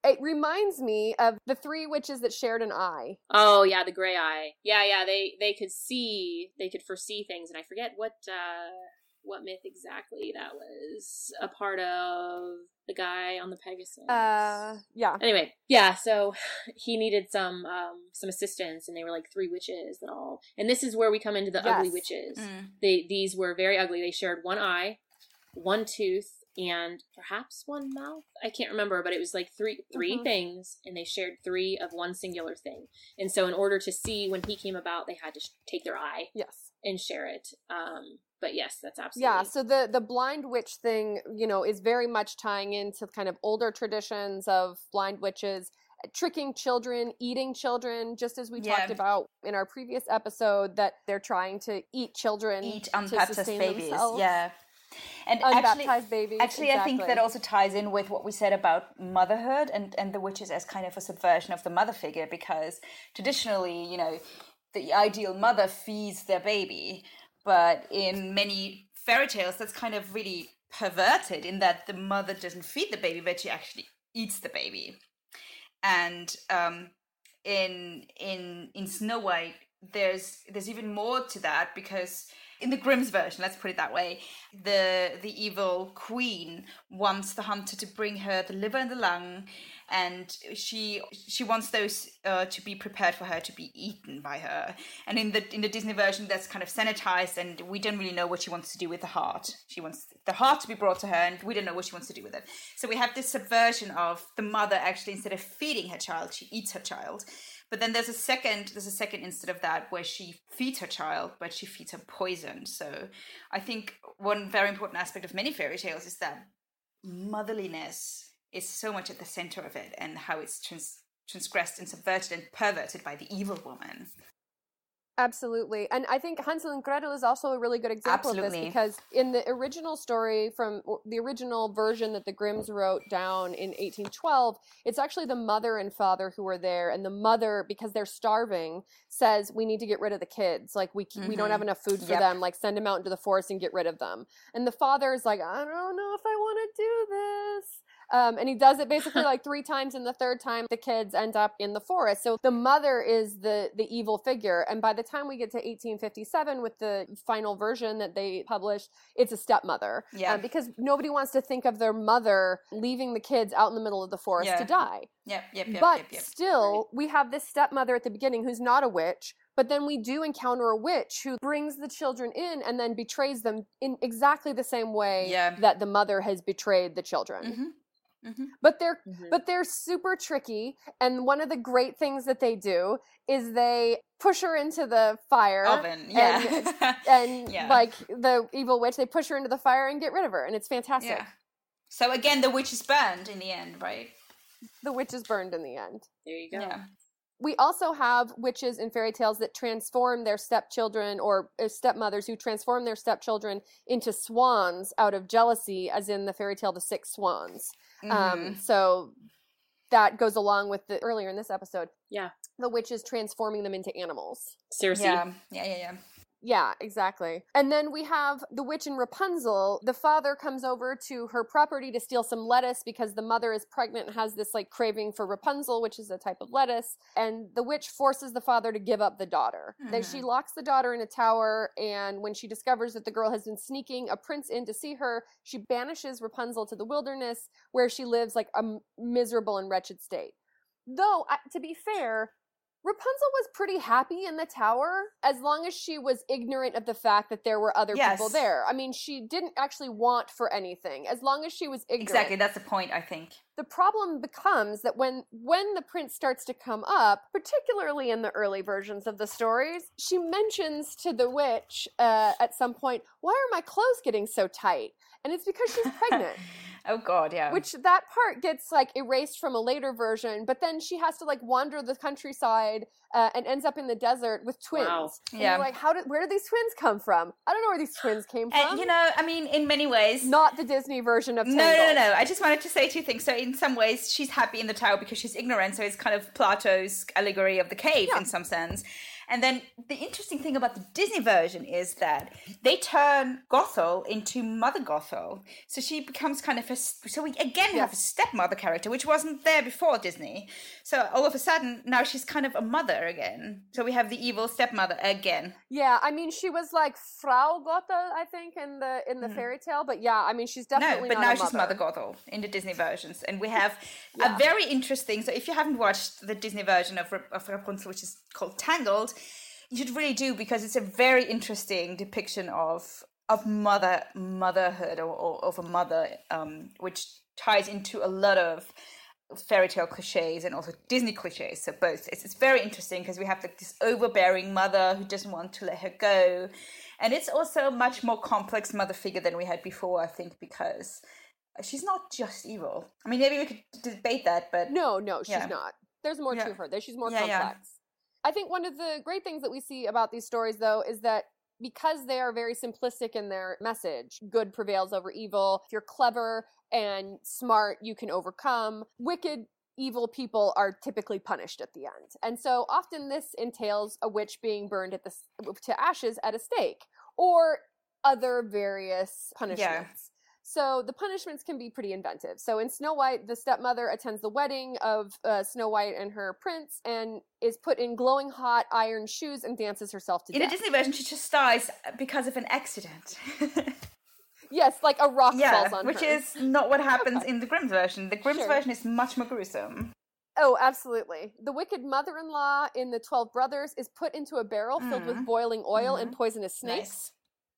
It reminds me of the three witches that shared an eye. Oh yeah, the gray eye. Yeah, yeah. They they could see, they could foresee things, and I forget what uh, what myth exactly that was a part of. The guy on the Pegasus. Uh, yeah. Anyway, yeah. So he needed some um some assistance, and they were like three witches that all. And this is where we come into the Yes. ugly witches. Mm. They these were very ugly. They shared one eye, one tooth, and perhaps one mouth. I can't remember, but it was like three three Mhm. things, and they shared three of one singular thing. And so, in order to see when he came about, they had to sh- take their eye Yes. and share it. Um, but yes, that's absolutely Yeah, so the the blind witch thing, you know, is very much tying into kind of older traditions of blind witches tricking children, eating children, just as we Yeah. talked about in our previous episode, that they're trying to eat children, Eat to unbaptized sustain babies. themselves. Yeah. And Unbaptized actually, babies. Actually, I think exactly. that also ties in with what we said about motherhood and, and the witches as kind of a subversion of the mother figure, because traditionally, you know, the ideal mother feeds their baby, but in many fairy tales, that's kind of really perverted in that the mother doesn't feed the baby, but she actually eats the baby. And um, in in in Snow White, there's there's even more to that, because in the Grimm's version, let's put it that way, the the evil queen wants the hunter to bring her the liver and the lung, and she she wants those uh, to be prepared for her to be eaten by her. And in the in the Disney version, that's kind of sanitized, and we don't really know what she wants to do with the heart. She wants the heart to be brought to her, and we don't know what she wants to do with it. So we have this subversion of the mother actually, instead of feeding her child, she eats her child. But then there's a second there's a second instance of that where she feeds her child, but she feeds her poison. So I think one very important aspect of many fairy tales is that motherliness is so much at the center of it, and how it's trans- transgressed and subverted and perverted by the evil woman. Absolutely. And I think Hansel and Gretel is also a really good example of Absolutely. this, because in the original story, from the original version that the Grimms wrote down in eighteen twelve, it's actually the mother and father who are there, and the mother, because they're starving, says, we need to get rid of the kids. Like, we we don't Mhm. have enough food for Yep. them. Like, send them out into the forest and get rid of them. And the father is like, I don't know if I want to do this. Um, and he does it basically like three times, and the third time the kids end up in the forest. So the mother is the the evil figure. And by the time we get to eighteen fifty-seven with the final version that they published, it's a stepmother. Yeah. Uh, because nobody wants to think of their mother leaving the kids out in the middle of the forest Yeah. to die. Yep, yep, yep, but yep, yep. still, we have this stepmother at the beginning who's not a witch. But then we do encounter a witch who brings the children in and then betrays them in exactly the same way Yeah. that the mother has betrayed the children. Mhm. Mhm. But they're Mhm. but they're super tricky, and one of the great things that they do is they push her into the fire Oven, yeah. and, and Yeah. like the evil witch, they push her into the fire and get rid of her, and it's fantastic. Yeah. So again, the witch is burned in the end, right? The witch is burned in the end. There you go. Yeah. We also have witches in fairy tales that transform their stepchildren, or uh, stepmothers who transform their stepchildren into swans out of jealousy, as in the fairy tale The Six Swans. Um, Mhm. so that goes along with the earlier in this episode. Yeah. The witch is transforming them into animals. Circe. Yeah, yeah, yeah, yeah. Yeah, exactly. And then we have the witch in Rapunzel. The father comes over to her property to steal some lettuce because the mother is pregnant and has this like craving for Rapunzel, which is a type of lettuce. And the witch forces the father to give up the daughter. Then she locks the daughter in a tower, and when she discovers that the girl has been sneaking a prince in to see her, she banishes Rapunzel to the wilderness, where she lives like a m- miserable and wretched state. Though, I- to be fair, Rapunzel was pretty happy in the tower as long as she was ignorant of the fact that there were other Yes. people there. I mean, she didn't actually want for anything as long as she was ignorant. Exactly, that's the point, I think. The problem becomes that when when the prince starts to come up, particularly in the early versions of the stories, she mentions to the witch uh, at some point, "Why are my clothes getting so tight?" And it's because she's pregnant. Oh god, yeah. Which that part gets like erased from a later version, but then she has to like wander the countryside uh, and ends up in the desert with twins. Wow. And Yeah. you're like, how did where did these twins come from? I don't know where these twins came from. And, you know, I mean, in many ways. Not the Disney version of No, Tangled. no, no, no. I just wanted to say two things. So, in some ways, she's happy in the tower because she's ignorant. So, it's kind of Plato's allegory of the cave Yeah. in some sense. And then the interesting thing about the Disney version is that they turn Gothel into Mother Gothel. So she becomes kind of a, so we again Yes. have a stepmother character, which wasn't there before Disney. So all of a sudden, now she's kind of a mother again. So we have the evil stepmother again. Yeah, I mean, she was like Frau Gothel, I think, in the in the fairy tale. But yeah, I mean, she's No, definitely but not now a she's mother. Mother Gothel in the Disney versions. And we have Yeah. a very interesting, so if you haven't watched the Disney version of, Rap- of Rapunzel, which is called Tangled, you should really do, because it's a very interesting depiction of of mother motherhood or, or of a mother, um, which ties into a lot of fairy tale cliches and also Disney cliches. So both, it's, it's very interesting because we have like this overbearing mother who doesn't want to let her go, and it's also a much more complex mother figure than we had before, I think, because she's not just evil. I mean, maybe we could debate that, but No, no, she's Yeah. not. There's more Yeah. to her. There, she's more Yeah, yeah. complex. I think one of the great things that we see about these stories, though, is that because they are very simplistic in their message, good prevails over evil. If you're clever and smart, you can overcome. Wicked, evil people are typically punished at the end. And so often this entails a witch being burned at the s- to ashes at a stake, or other various punishments. So the punishments can be pretty inventive. So in Snow White, the stepmother attends the wedding of uh, Snow White and her prince and is put in glowing hot iron shoes and dances herself to in the death. Disney version, she just dies because of an accident. Yes, like a rock yeah, falls on which her. is not what happens in the Grimm's version. The Grimm's Sure. version is much more gruesome. Oh, absolutely. The wicked mother-in-law in the Twelve Brothers is put into a barrel filled with Mhm. boiling oil and Mhm. poisonous snakes. Nice.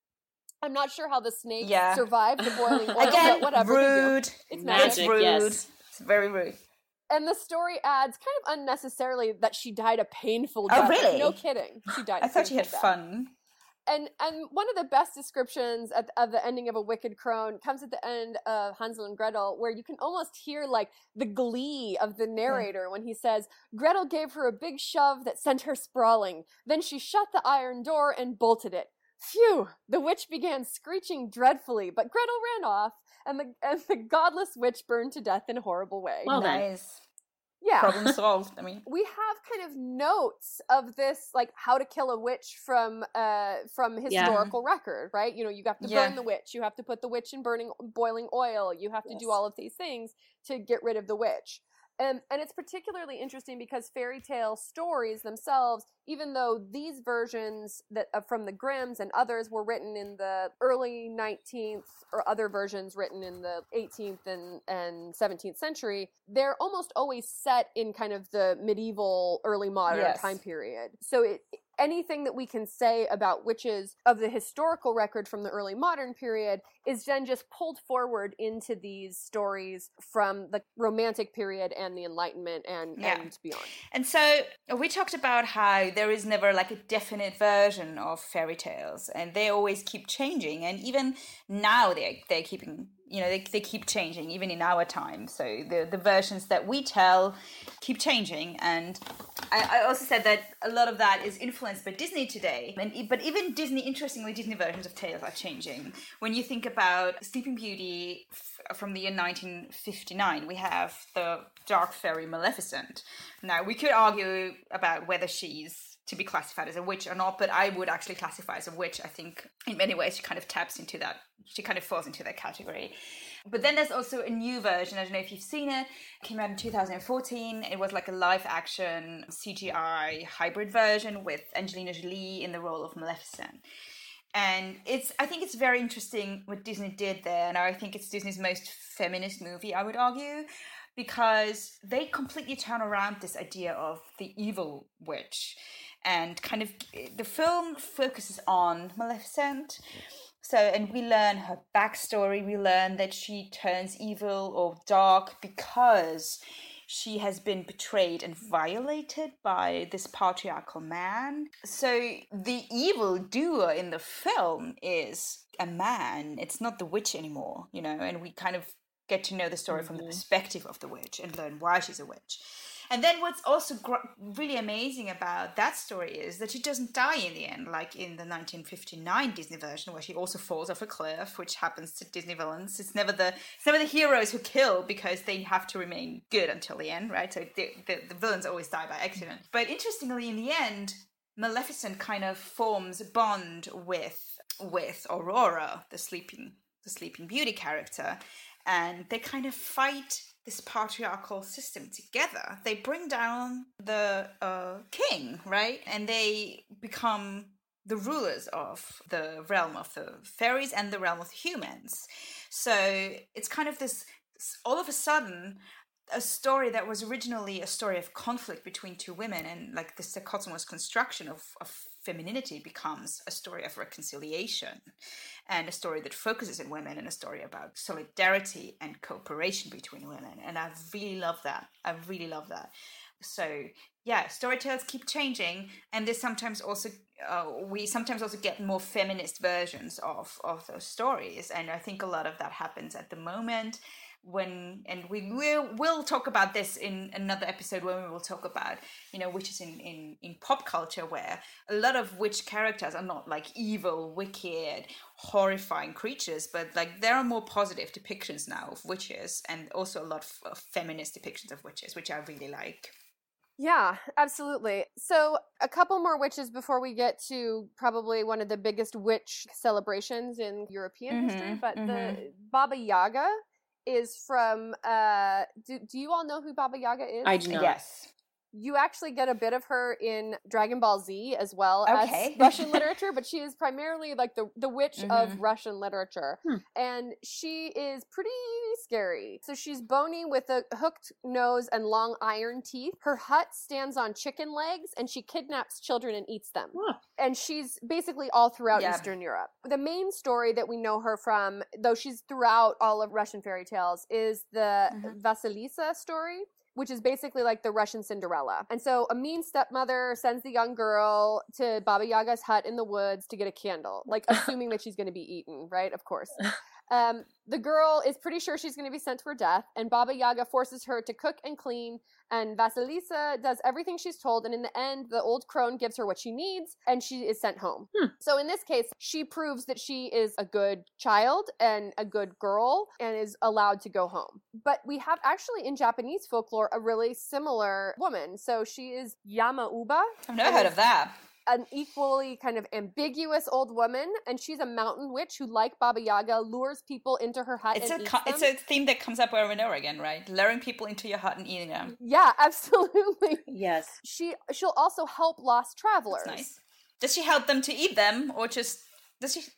I'm not sure how the snakes Yeah. survived the boiling oil, Again, but whatever they do. rude. It's Magic, It's magic. rude. yes. It's very rude. And the story adds kind of unnecessarily that she died a painful Oh, death. Like, really? no kidding. She died. I a thought she had painful death. fun. And and one of the best descriptions at, of the ending of A Wicked Crone comes at the end of Hansel and Gretel, where you can almost hear like the glee of the narrator when he says, Gretel gave her a big shove that sent her sprawling. Then she shut the iron door and bolted it. Phew! The witch began screeching dreadfully, but Gretel ran off, and the and the godless witch burned to death in a horrible way. Well done. Nice. yeah. Problem solved. I mean, We have kind of notes of this, like how to kill a witch from uh from historical record, right? You know, you have to Yeah. burn the witch, you have to put the witch in burning boiling oil, you have to do Yes. all of these things to get rid of the witch. And and it's particularly interesting because fairy tale stories themselves, even though these versions that uh, from the Grimms and others were written in the early nineteenth or other versions written in the eighteenth and, and seventeenth century, they're almost always set in kind of the medieval, early modern Yes. time period. So it, anything that we can say about witches of the historical record from the early modern period is then just pulled forward into these stories from the Romantic period and the Enlightenment and, Yeah. and beyond. and so we talked about how there is never like a definite version of fairy tales, and they always keep changing. And even now, they they're keeping, you know, they they keep changing even in our time. So the the versions that we tell keep changing. And I, I also said that a lot of that is influenced by Disney today. And e- but even Disney, interestingly, Disney versions of tales are changing. When you think about Sleeping Beauty f- from the year nineteen fifty-nine, we have the dark fairy Maleficent. Now we could argue about whether she's to be classified as a witch or not, but I would actually classify as a witch. I think in many ways she kind of taps into that, she kind of falls into that category. But then there's also a new version, I don't know if you've seen it, it came out in two thousand fourteen. It was like a live action C G I hybrid version with Angelina Jolie in the role of Maleficent. And it's, I think it's very interesting what Disney did there, and I think it's Disney's most feminist movie, I would argue, because they completely turn around this idea of the evil witch, and kind of the film focuses on Maleficent. So, and we learn her backstory. We learn that she turns evil or dark because she has been betrayed and violated by this patriarchal man. So the evil doer in the film is a man. It's not the witch anymore, you know, and we kind of get to know the story from the perspective of the witch and learn why she's a witch. And then what's also gr- really amazing about that story is that she doesn't die in the end, like in the nineteen fifty-nine Disney version, where she also falls off a cliff, which happens to Disney villains. It's never the it's never the heroes who kill because they have to remain good until the end, right? So the, the, the villains always die by accident. But interestingly, in the end, Maleficent kind of forms a bond with with Aurora, the sleeping the Sleeping Beauty character, and they kind of fight this patriarchal system together. They bring down the uh, king, right? And they become the rulers of the realm of the fairies and the realm of the humans. So it's kind of this, all of a sudden, a story that was originally a story of conflict between two women, and like this dichotomous construction of, of femininity becomes a story of reconciliation, and a story that focuses on women, and a story about solidarity and cooperation between women. And I really love that. I really love that. So yeah, storytellers keep changing, and this sometimes also uh, we sometimes also get more feminist versions of of those stories, and I think a lot of that happens at the moment. When and we will will talk about this in another episode when we will talk about, you know, witches in, in, in pop culture, where a lot of witch characters are not like evil, wicked, horrifying creatures, but like there are more positive depictions now of witches, and also a lot of, of feminist depictions of witches, which I really like. Yeah, absolutely. So a couple more witches before we get to probably one of the biggest witch celebrations in European Mm-hmm, history, but mm-hmm. the Baba Yaga is from, uh, do, do you all know who Baba Yaga is? I do not. Yes. You actually get a bit of her in Dragon Ball Z as well Okay. as Russian literature, but she is primarily like the, the witch Mhm. of Russian literature. Hmm. And she is pretty scary. So she's bony with a hooked nose and long iron teeth. Her hut stands on chicken legs, and she kidnaps children and eats them. Huh. And she's basically all throughout Yeah. Eastern Europe. The main story that we know her from, though she's throughout all of Russian fairy tales, is the Mhm. Vasilisa story, which is basically like the Russian Cinderella. And so a mean stepmother sends the young girl to Baba Yaga's hut in the woods to get a candle, like assuming that she's going to be eaten, right? Of course. Um, the girl is pretty sure she's going to be sent to her death, and Baba Yaga forces her to cook and clean, and Vasilisa does everything she's told, and in the end, the old crone gives her what she needs, and she is sent home. Hmm. So in this case, she proves that she is a good child and a good girl, and is allowed to go home. But we have actually in Japanese folklore a really similar woman. So she is Yama Uba. I've never heard of that. An equally kind of ambiguous old woman, and she's a mountain witch who, like Baba Yaga, lures people into her hut It's and a eats co- them. it's a theme that comes up over and over again, right? Luring people into your hut and eating them. Yeah, absolutely. Yes. She she'll also help lost travelers. That's nice. Does she help them to eat them, or just does she?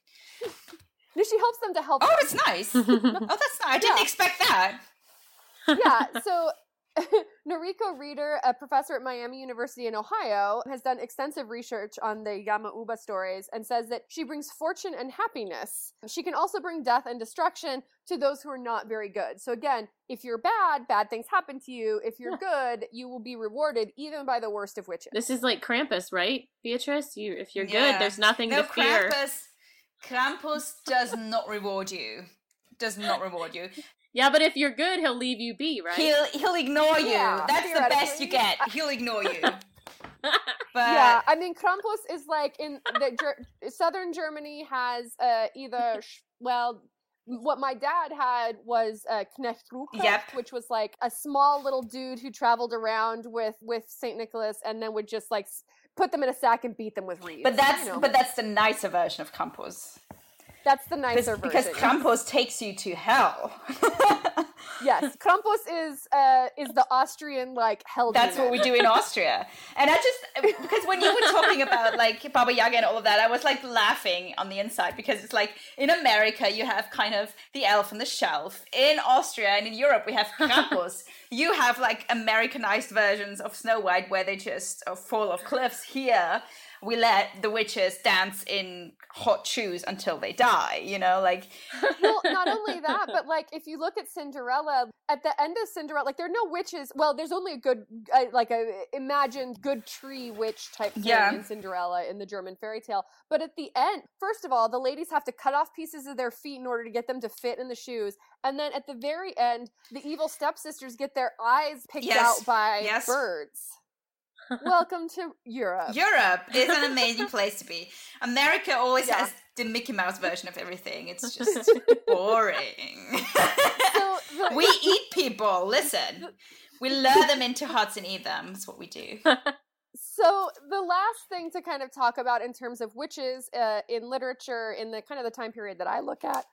No, she helps them to help. Oh, them. that's nice. Oh, that's nice. I didn't Yeah. expect that. Yeah, so Noriko Reeder, a professor at Miami University in Ohio, has done extensive research on the Yama Uba stories and says that she brings fortune and happiness. She can also bring death and destruction to those who are not very good. So again, if you're bad, bad things happen to you. If you're good, you will be rewarded even by the worst of witches. This is like Krampus, right, Beatrice? You, if you're Yeah. good, there's nothing No, to fear. Krampus. Krampus does not reward you. Does not reward you. Yeah, but if you're good, he'll leave you be, right? He'll he'll ignore you. Yeah, That's the best you theoretically. get. He'll ignore you. But Yeah, I mean, Krampus is like in the Ger- southern Germany has uh, either sh- well, what my dad had was uh, Knecht Ruprecht, Yep. which was like a small little dude who traveled around with with Saint Nicholas and then would just like s- put them in a sack and beat them with reeds. but that's you know? but that's the nicer version of Krampus. that's the nicer Because, because version. Krampus takes you to hell. Yes, Krampus is uh, is the Austrian like hell. That's what demon. we do in Austria. And I just, because when you were talking about like Baba Yaga and all of that, I was like laughing on the inside, because it's like in America, you have kind of the elf on the shelf. In Austria and in Europe, we have Krampus. You have like Americanized versions of Snow White where they just uh, fall off cliffs. Here, we let the witches dance in hot shoes until they die, you know, like. Well, not only that, but like if you look at Cinderella, at the end of Cinderella, like there are no witches. Well, there's only a good, uh, like a imagined good tree witch type thing Yeah. in Cinderella in the German fairy tale. But at the end, first of all, the ladies have to cut off pieces of their feet in order to get them to fit in the shoes. And then at the very end, the evil stepsisters get their eyes picked Yes. out by Yes. birds. Welcome to Europe. Europe is an amazing place to be. America always Yeah. has the Mickey Mouse version of everything. It's just boring. So, the- We eat people. Listen, we lure them into huts and eat them. That's what we do. So the last thing to kind of talk about in terms of witches uh, in literature in the kind of the time period that I look at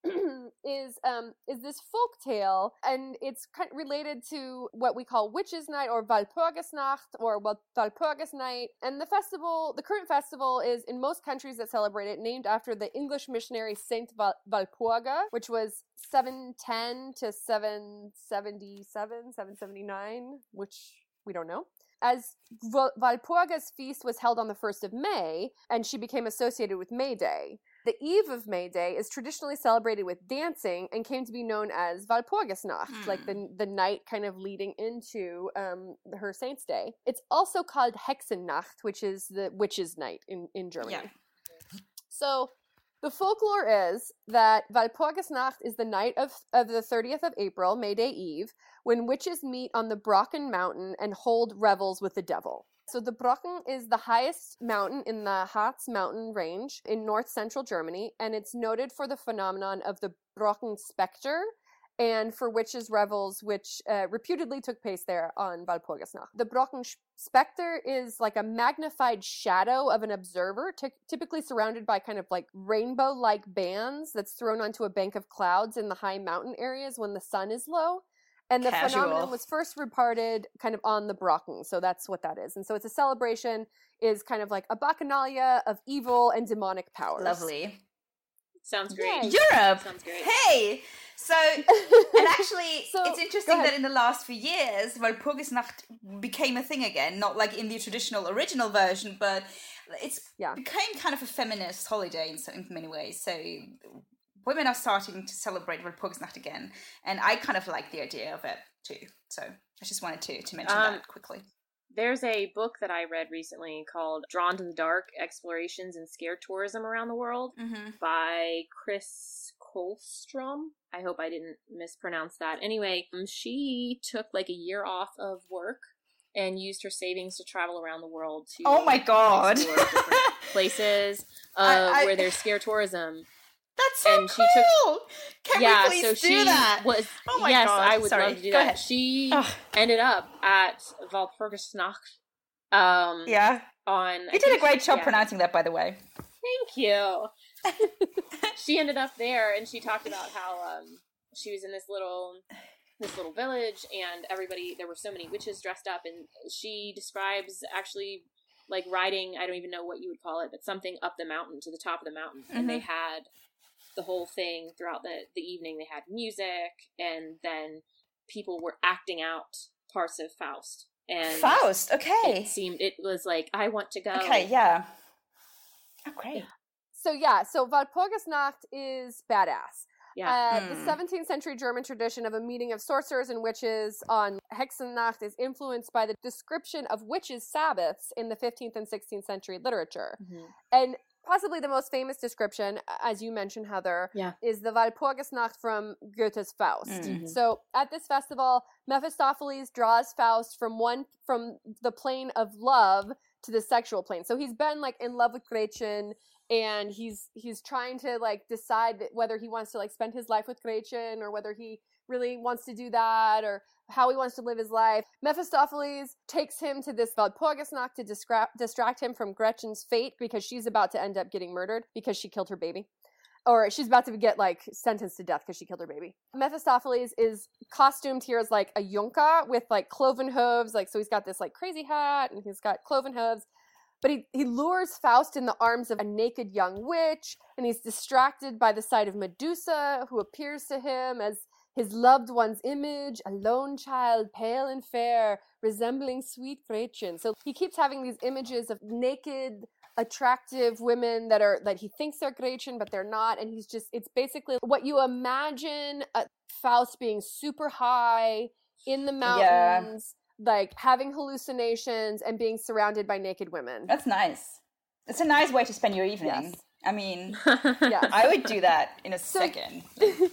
is um is this folk tale, and it's kind of related to what we call Witches' Night or Walpurgisnacht or Wal- Walpurgis Night. And the festival, the current festival, is in most countries that celebrate it named after the English missionary Saint Val- Walpurga, which was seven ten to seven seventy-seven, seven seventy-nine, which we don't know. As Val- Walpurga's feast was held on the first of May, and she became associated with May Day. The eve of May Day is traditionally celebrated with dancing and came to be known as Walpurgisnacht, mm. like the the night kind of leading into um, her Saint's Day. It's also called Hexennacht, which is the witches' night in, in Germany. Yeah. So the folklore is that Walpurgisnacht is the night of, of the thirtieth of April, May Day Eve, when witches meet on the Brocken Mountain and hold revels with the devil. So the Brocken is the highest mountain in the Harz mountain range in north-central Germany, and it's noted for the phenomenon of the Brocken specter and for witches' revels, which uh, reputedly took place there on Walpurgisnacht. The Brocken specter is like a magnified shadow of an observer, t- typically surrounded by kind of like rainbow-like bands that's thrown onto a bank of clouds in the high mountain areas when the sun is low. And the Casual. phenomenon was first reported kind of on the Brocken, so that's what that is. And so it's a celebration, is kind of like a bacchanalia of evil and demonic powers. Lovely. Sounds great. Yay. Europe! Sounds great. Hey! So, and actually, So, it's interesting that in the last few years, Walpurgisnacht became a thing again, not like in the traditional original version, but it's Yeah. became kind of a feminist holiday in, so- in many ways. So women are starting to celebrate Walpurgisnacht again, and I kind of like the idea of it too. So I just wanted to, to mention Um, that quickly. There's a book that I read recently called Drawn to the Dark, Explorations and Scare Tourism Around the World Mm-hmm. by Chris Kolstrom. I hope I didn't mispronounce that. Anyway, um, she took like a year off of work and used her savings to travel around the world to Oh my god! explore different places uh, I- I- where there's scare tourism. That's so and she cool! took- Can yeah, we please so do she that? was. Oh my yes, god! I would Sorry. love to do Go that. ahead. She Ugh. ended up at Walpurgisnacht. Um, Yeah, on you did a great job yeah. pronouncing that, by the way. Thank you. She ended up there, and she talked about how um, she was in this little this little village, and everybody there were so many witches dressed up, and she describes actually like riding. I don't even know what you would call it, but something up the mountain to the top of the mountain, Mm-hmm. and they had the whole thing throughout the the evening. They had music, and then people were acting out parts of Faust. And Faust, okay. it seemed it was like I want to go. Okay, yeah. Oh, great. So yeah, so Walpurgisnacht is badass. Yeah. Uh, Hmm. The seventeenth century German tradition of a meeting of sorcerers and witches on Hexennacht is influenced by the description of witches' Sabbaths in the fifteenth and sixteenth century literature. Mhm. And possibly the most famous description, as you mentioned, Heather, Yeah. is the Walpurgisnacht from Goethe's Faust. Mhm. So at this festival, Mephistopheles draws Faust from one from the plane of love to the sexual plane. So he's been like in love with Gretchen, and he's he's trying to like decide whether he wants to like spend his life with Gretchen or whether he really wants to do that or how he wants to live his life. Mephistopheles takes him to this Walpurgisnacht to distra- distract him from Gretchen's fate because she's about to end up getting murdered because she killed her baby. Or she's about to get like sentenced to death because she killed her baby. Mephistopheles is costumed here as like a Junker with like cloven hooves. Like, so he's got this like crazy hat and he's got cloven hooves. But he, he lures Faust in the arms of a naked young witch, and he's distracted by the sight of Medusa, who appears to him as his loved one's image, a lone child, pale and fair, resembling sweet Gretchen. So he keeps having these images of naked, attractive women that are that he thinks they're Gretchen, but they're not. And he's just, it's basically what you imagine a Faust being super high in the mountains, like having hallucinations and being surrounded by naked women. That's nice. It's a nice way to spend your evening. Yes. I mean, Yes. I would do that in a So- second.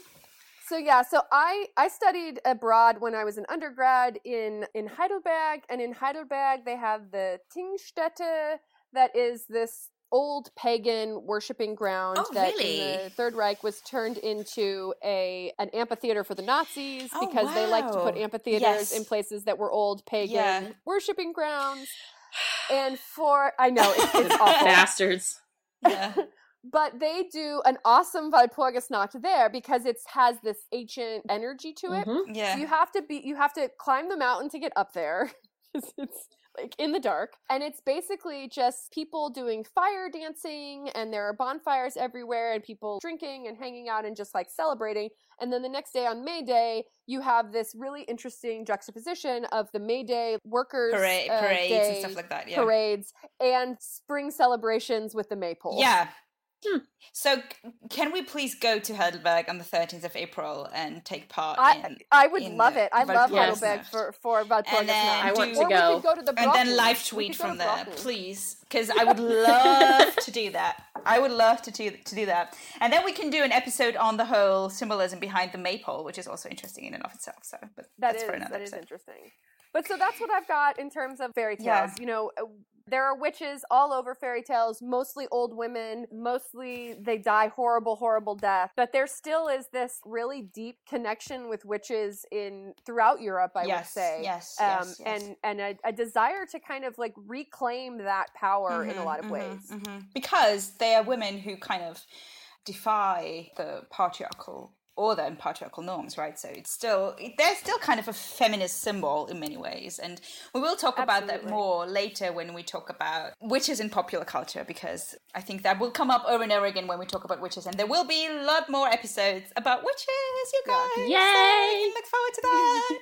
So yeah, so I, I studied abroad when I was an undergrad in, in Heidelberg, and in Heidelberg they have the Tingstätte, that is this old pagan worshiping ground Oh, that really? in the Third Reich was turned into a an amphitheater for the Nazis Oh, because they liked to put wow. amphitheaters Yes. in places that were old pagan Yeah. worshiping grounds. And for, I know, it's, it's awful. Bastards. Yeah. But they do an awesome Walpurgisnacht there because it has this ancient energy to it. Mm-hmm. Yeah. So you have to be, you have to climb the mountain to get up there. it's, it's like in the dark. And it's basically just people doing fire dancing, and there are bonfires everywhere, and people drinking and hanging out and just like celebrating. And then the next day on May Day, you have this really interesting juxtaposition of the May Day workers Parade, uh, parades day, and stuff like that. Yeah. parades, and spring celebrations with the maypole. Yeah. Hmm. So c- can we please go to Heidelberg on the thirteenth of April and take part I, in I would in love the it. I love Walpurgisnacht. Heidelberg for, for Walpurgisnacht. And then I want do- to Or go. we could go to the And then Brocken. live We tweet could go from to there, Brocken. please, because I would love to do that. I would love to do to do that, and then we can do an episode on the whole symbolism behind the maypole, which is also interesting in and of itself. So, but That that's is for another that is episode. interesting. But so that's what I've got in terms of fairy tales. Yeah. You know, uh, there are witches all over fairy tales, mostly old women, mostly they die horrible, horrible death. But there still is this really deep connection with witches in throughout Europe, I yes, would say. yes, Um, yes, yes. and and a, a desire to kind of like reclaim that power in a Mhm, lot of mhm, ways. mhm. Because they are women who kind of defy the patriarchal order and patriarchal norms, right? So it's still, they're still kind of a feminist symbol in many ways. And we will talk about that Absolutely. more later when we talk about witches in popular culture, because I think that will come up over and over again when we talk about witches. And there will be a lot more episodes about witches, you guys. Yeah. So Yay! we can look forward to that.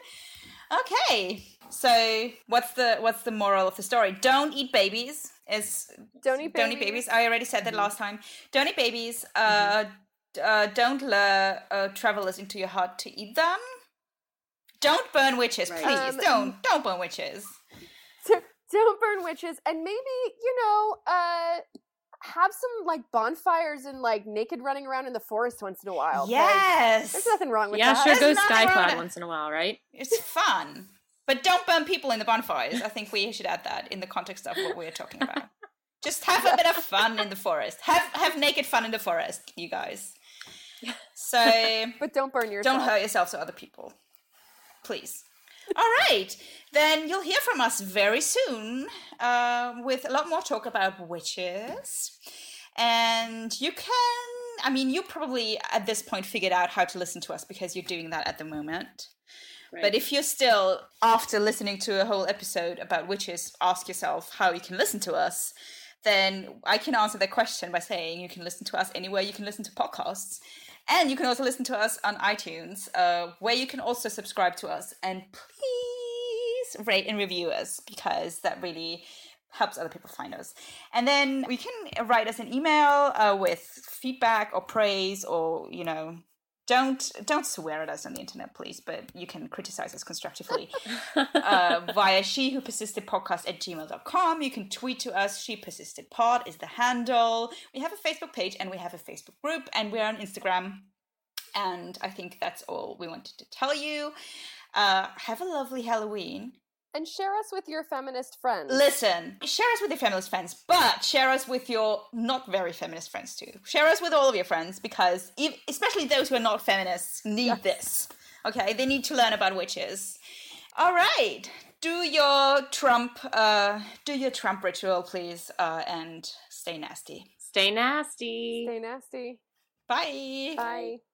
Okay. So what's the what's the moral of the story? Don't eat babies. Is Don't eat Don't eat babies. babies. I already said that last time. Don't eat babies. Uh, d- uh, don't lure uh, travelers into your heart to eat them. Don't burn witches, Right. please. Um, don't don't burn witches. Don't burn witches, and maybe, you know, uh have some like bonfires and like naked running around in the forest once in a while. 'cause Yes, There's nothing wrong with Yeah, that. sure, There's go nothing wrong with skyclad it. once in a while, right? it's fun, but don't burn people in the bonfires. I think we should add that in the context of what we're talking about. Just have a bit of fun in the forest. Have have naked fun in the forest, you guys. So But don't burn yourself. don't hurt yourselves or other people, please. All right, then you'll hear from us very soon uh, with a lot more talk about witches. And you can, I mean, you probably at this point figured out how to listen to us because you're doing that at the moment. Right. But if you're still, after listening to a whole episode about witches, ask yourself how you can listen to us, then I can answer that question by saying you can listen to us anywhere you can listen to podcasts. And you can also listen to us on iTunes, uh, where you can also subscribe to us. And please rate and review us, because that really helps other people find us. And then we can write us an email uh, with feedback or praise, or, you know, don't don't swear at us on the internet, please, but you can criticize us constructively uh, via she who persisted podcast at gmail dot com. You can tweet to us. She persisted pod is the handle. We have a Facebook page and we have a Facebook group, and we're on Instagram. And I think that's all we wanted to tell you. Uh, have a lovely Halloween. And share us with your feminist friends. Listen, share us with your feminist friends, but share us with your not very feminist friends too. Share us with all of your friends, because if, especially those who are not feminists need Yes. this. Okay, they need to learn about witches. All right, do your Trump, uh, do your Trump ritual, please, uh, and stay nasty. Stay nasty. Stay nasty. Bye. Bye.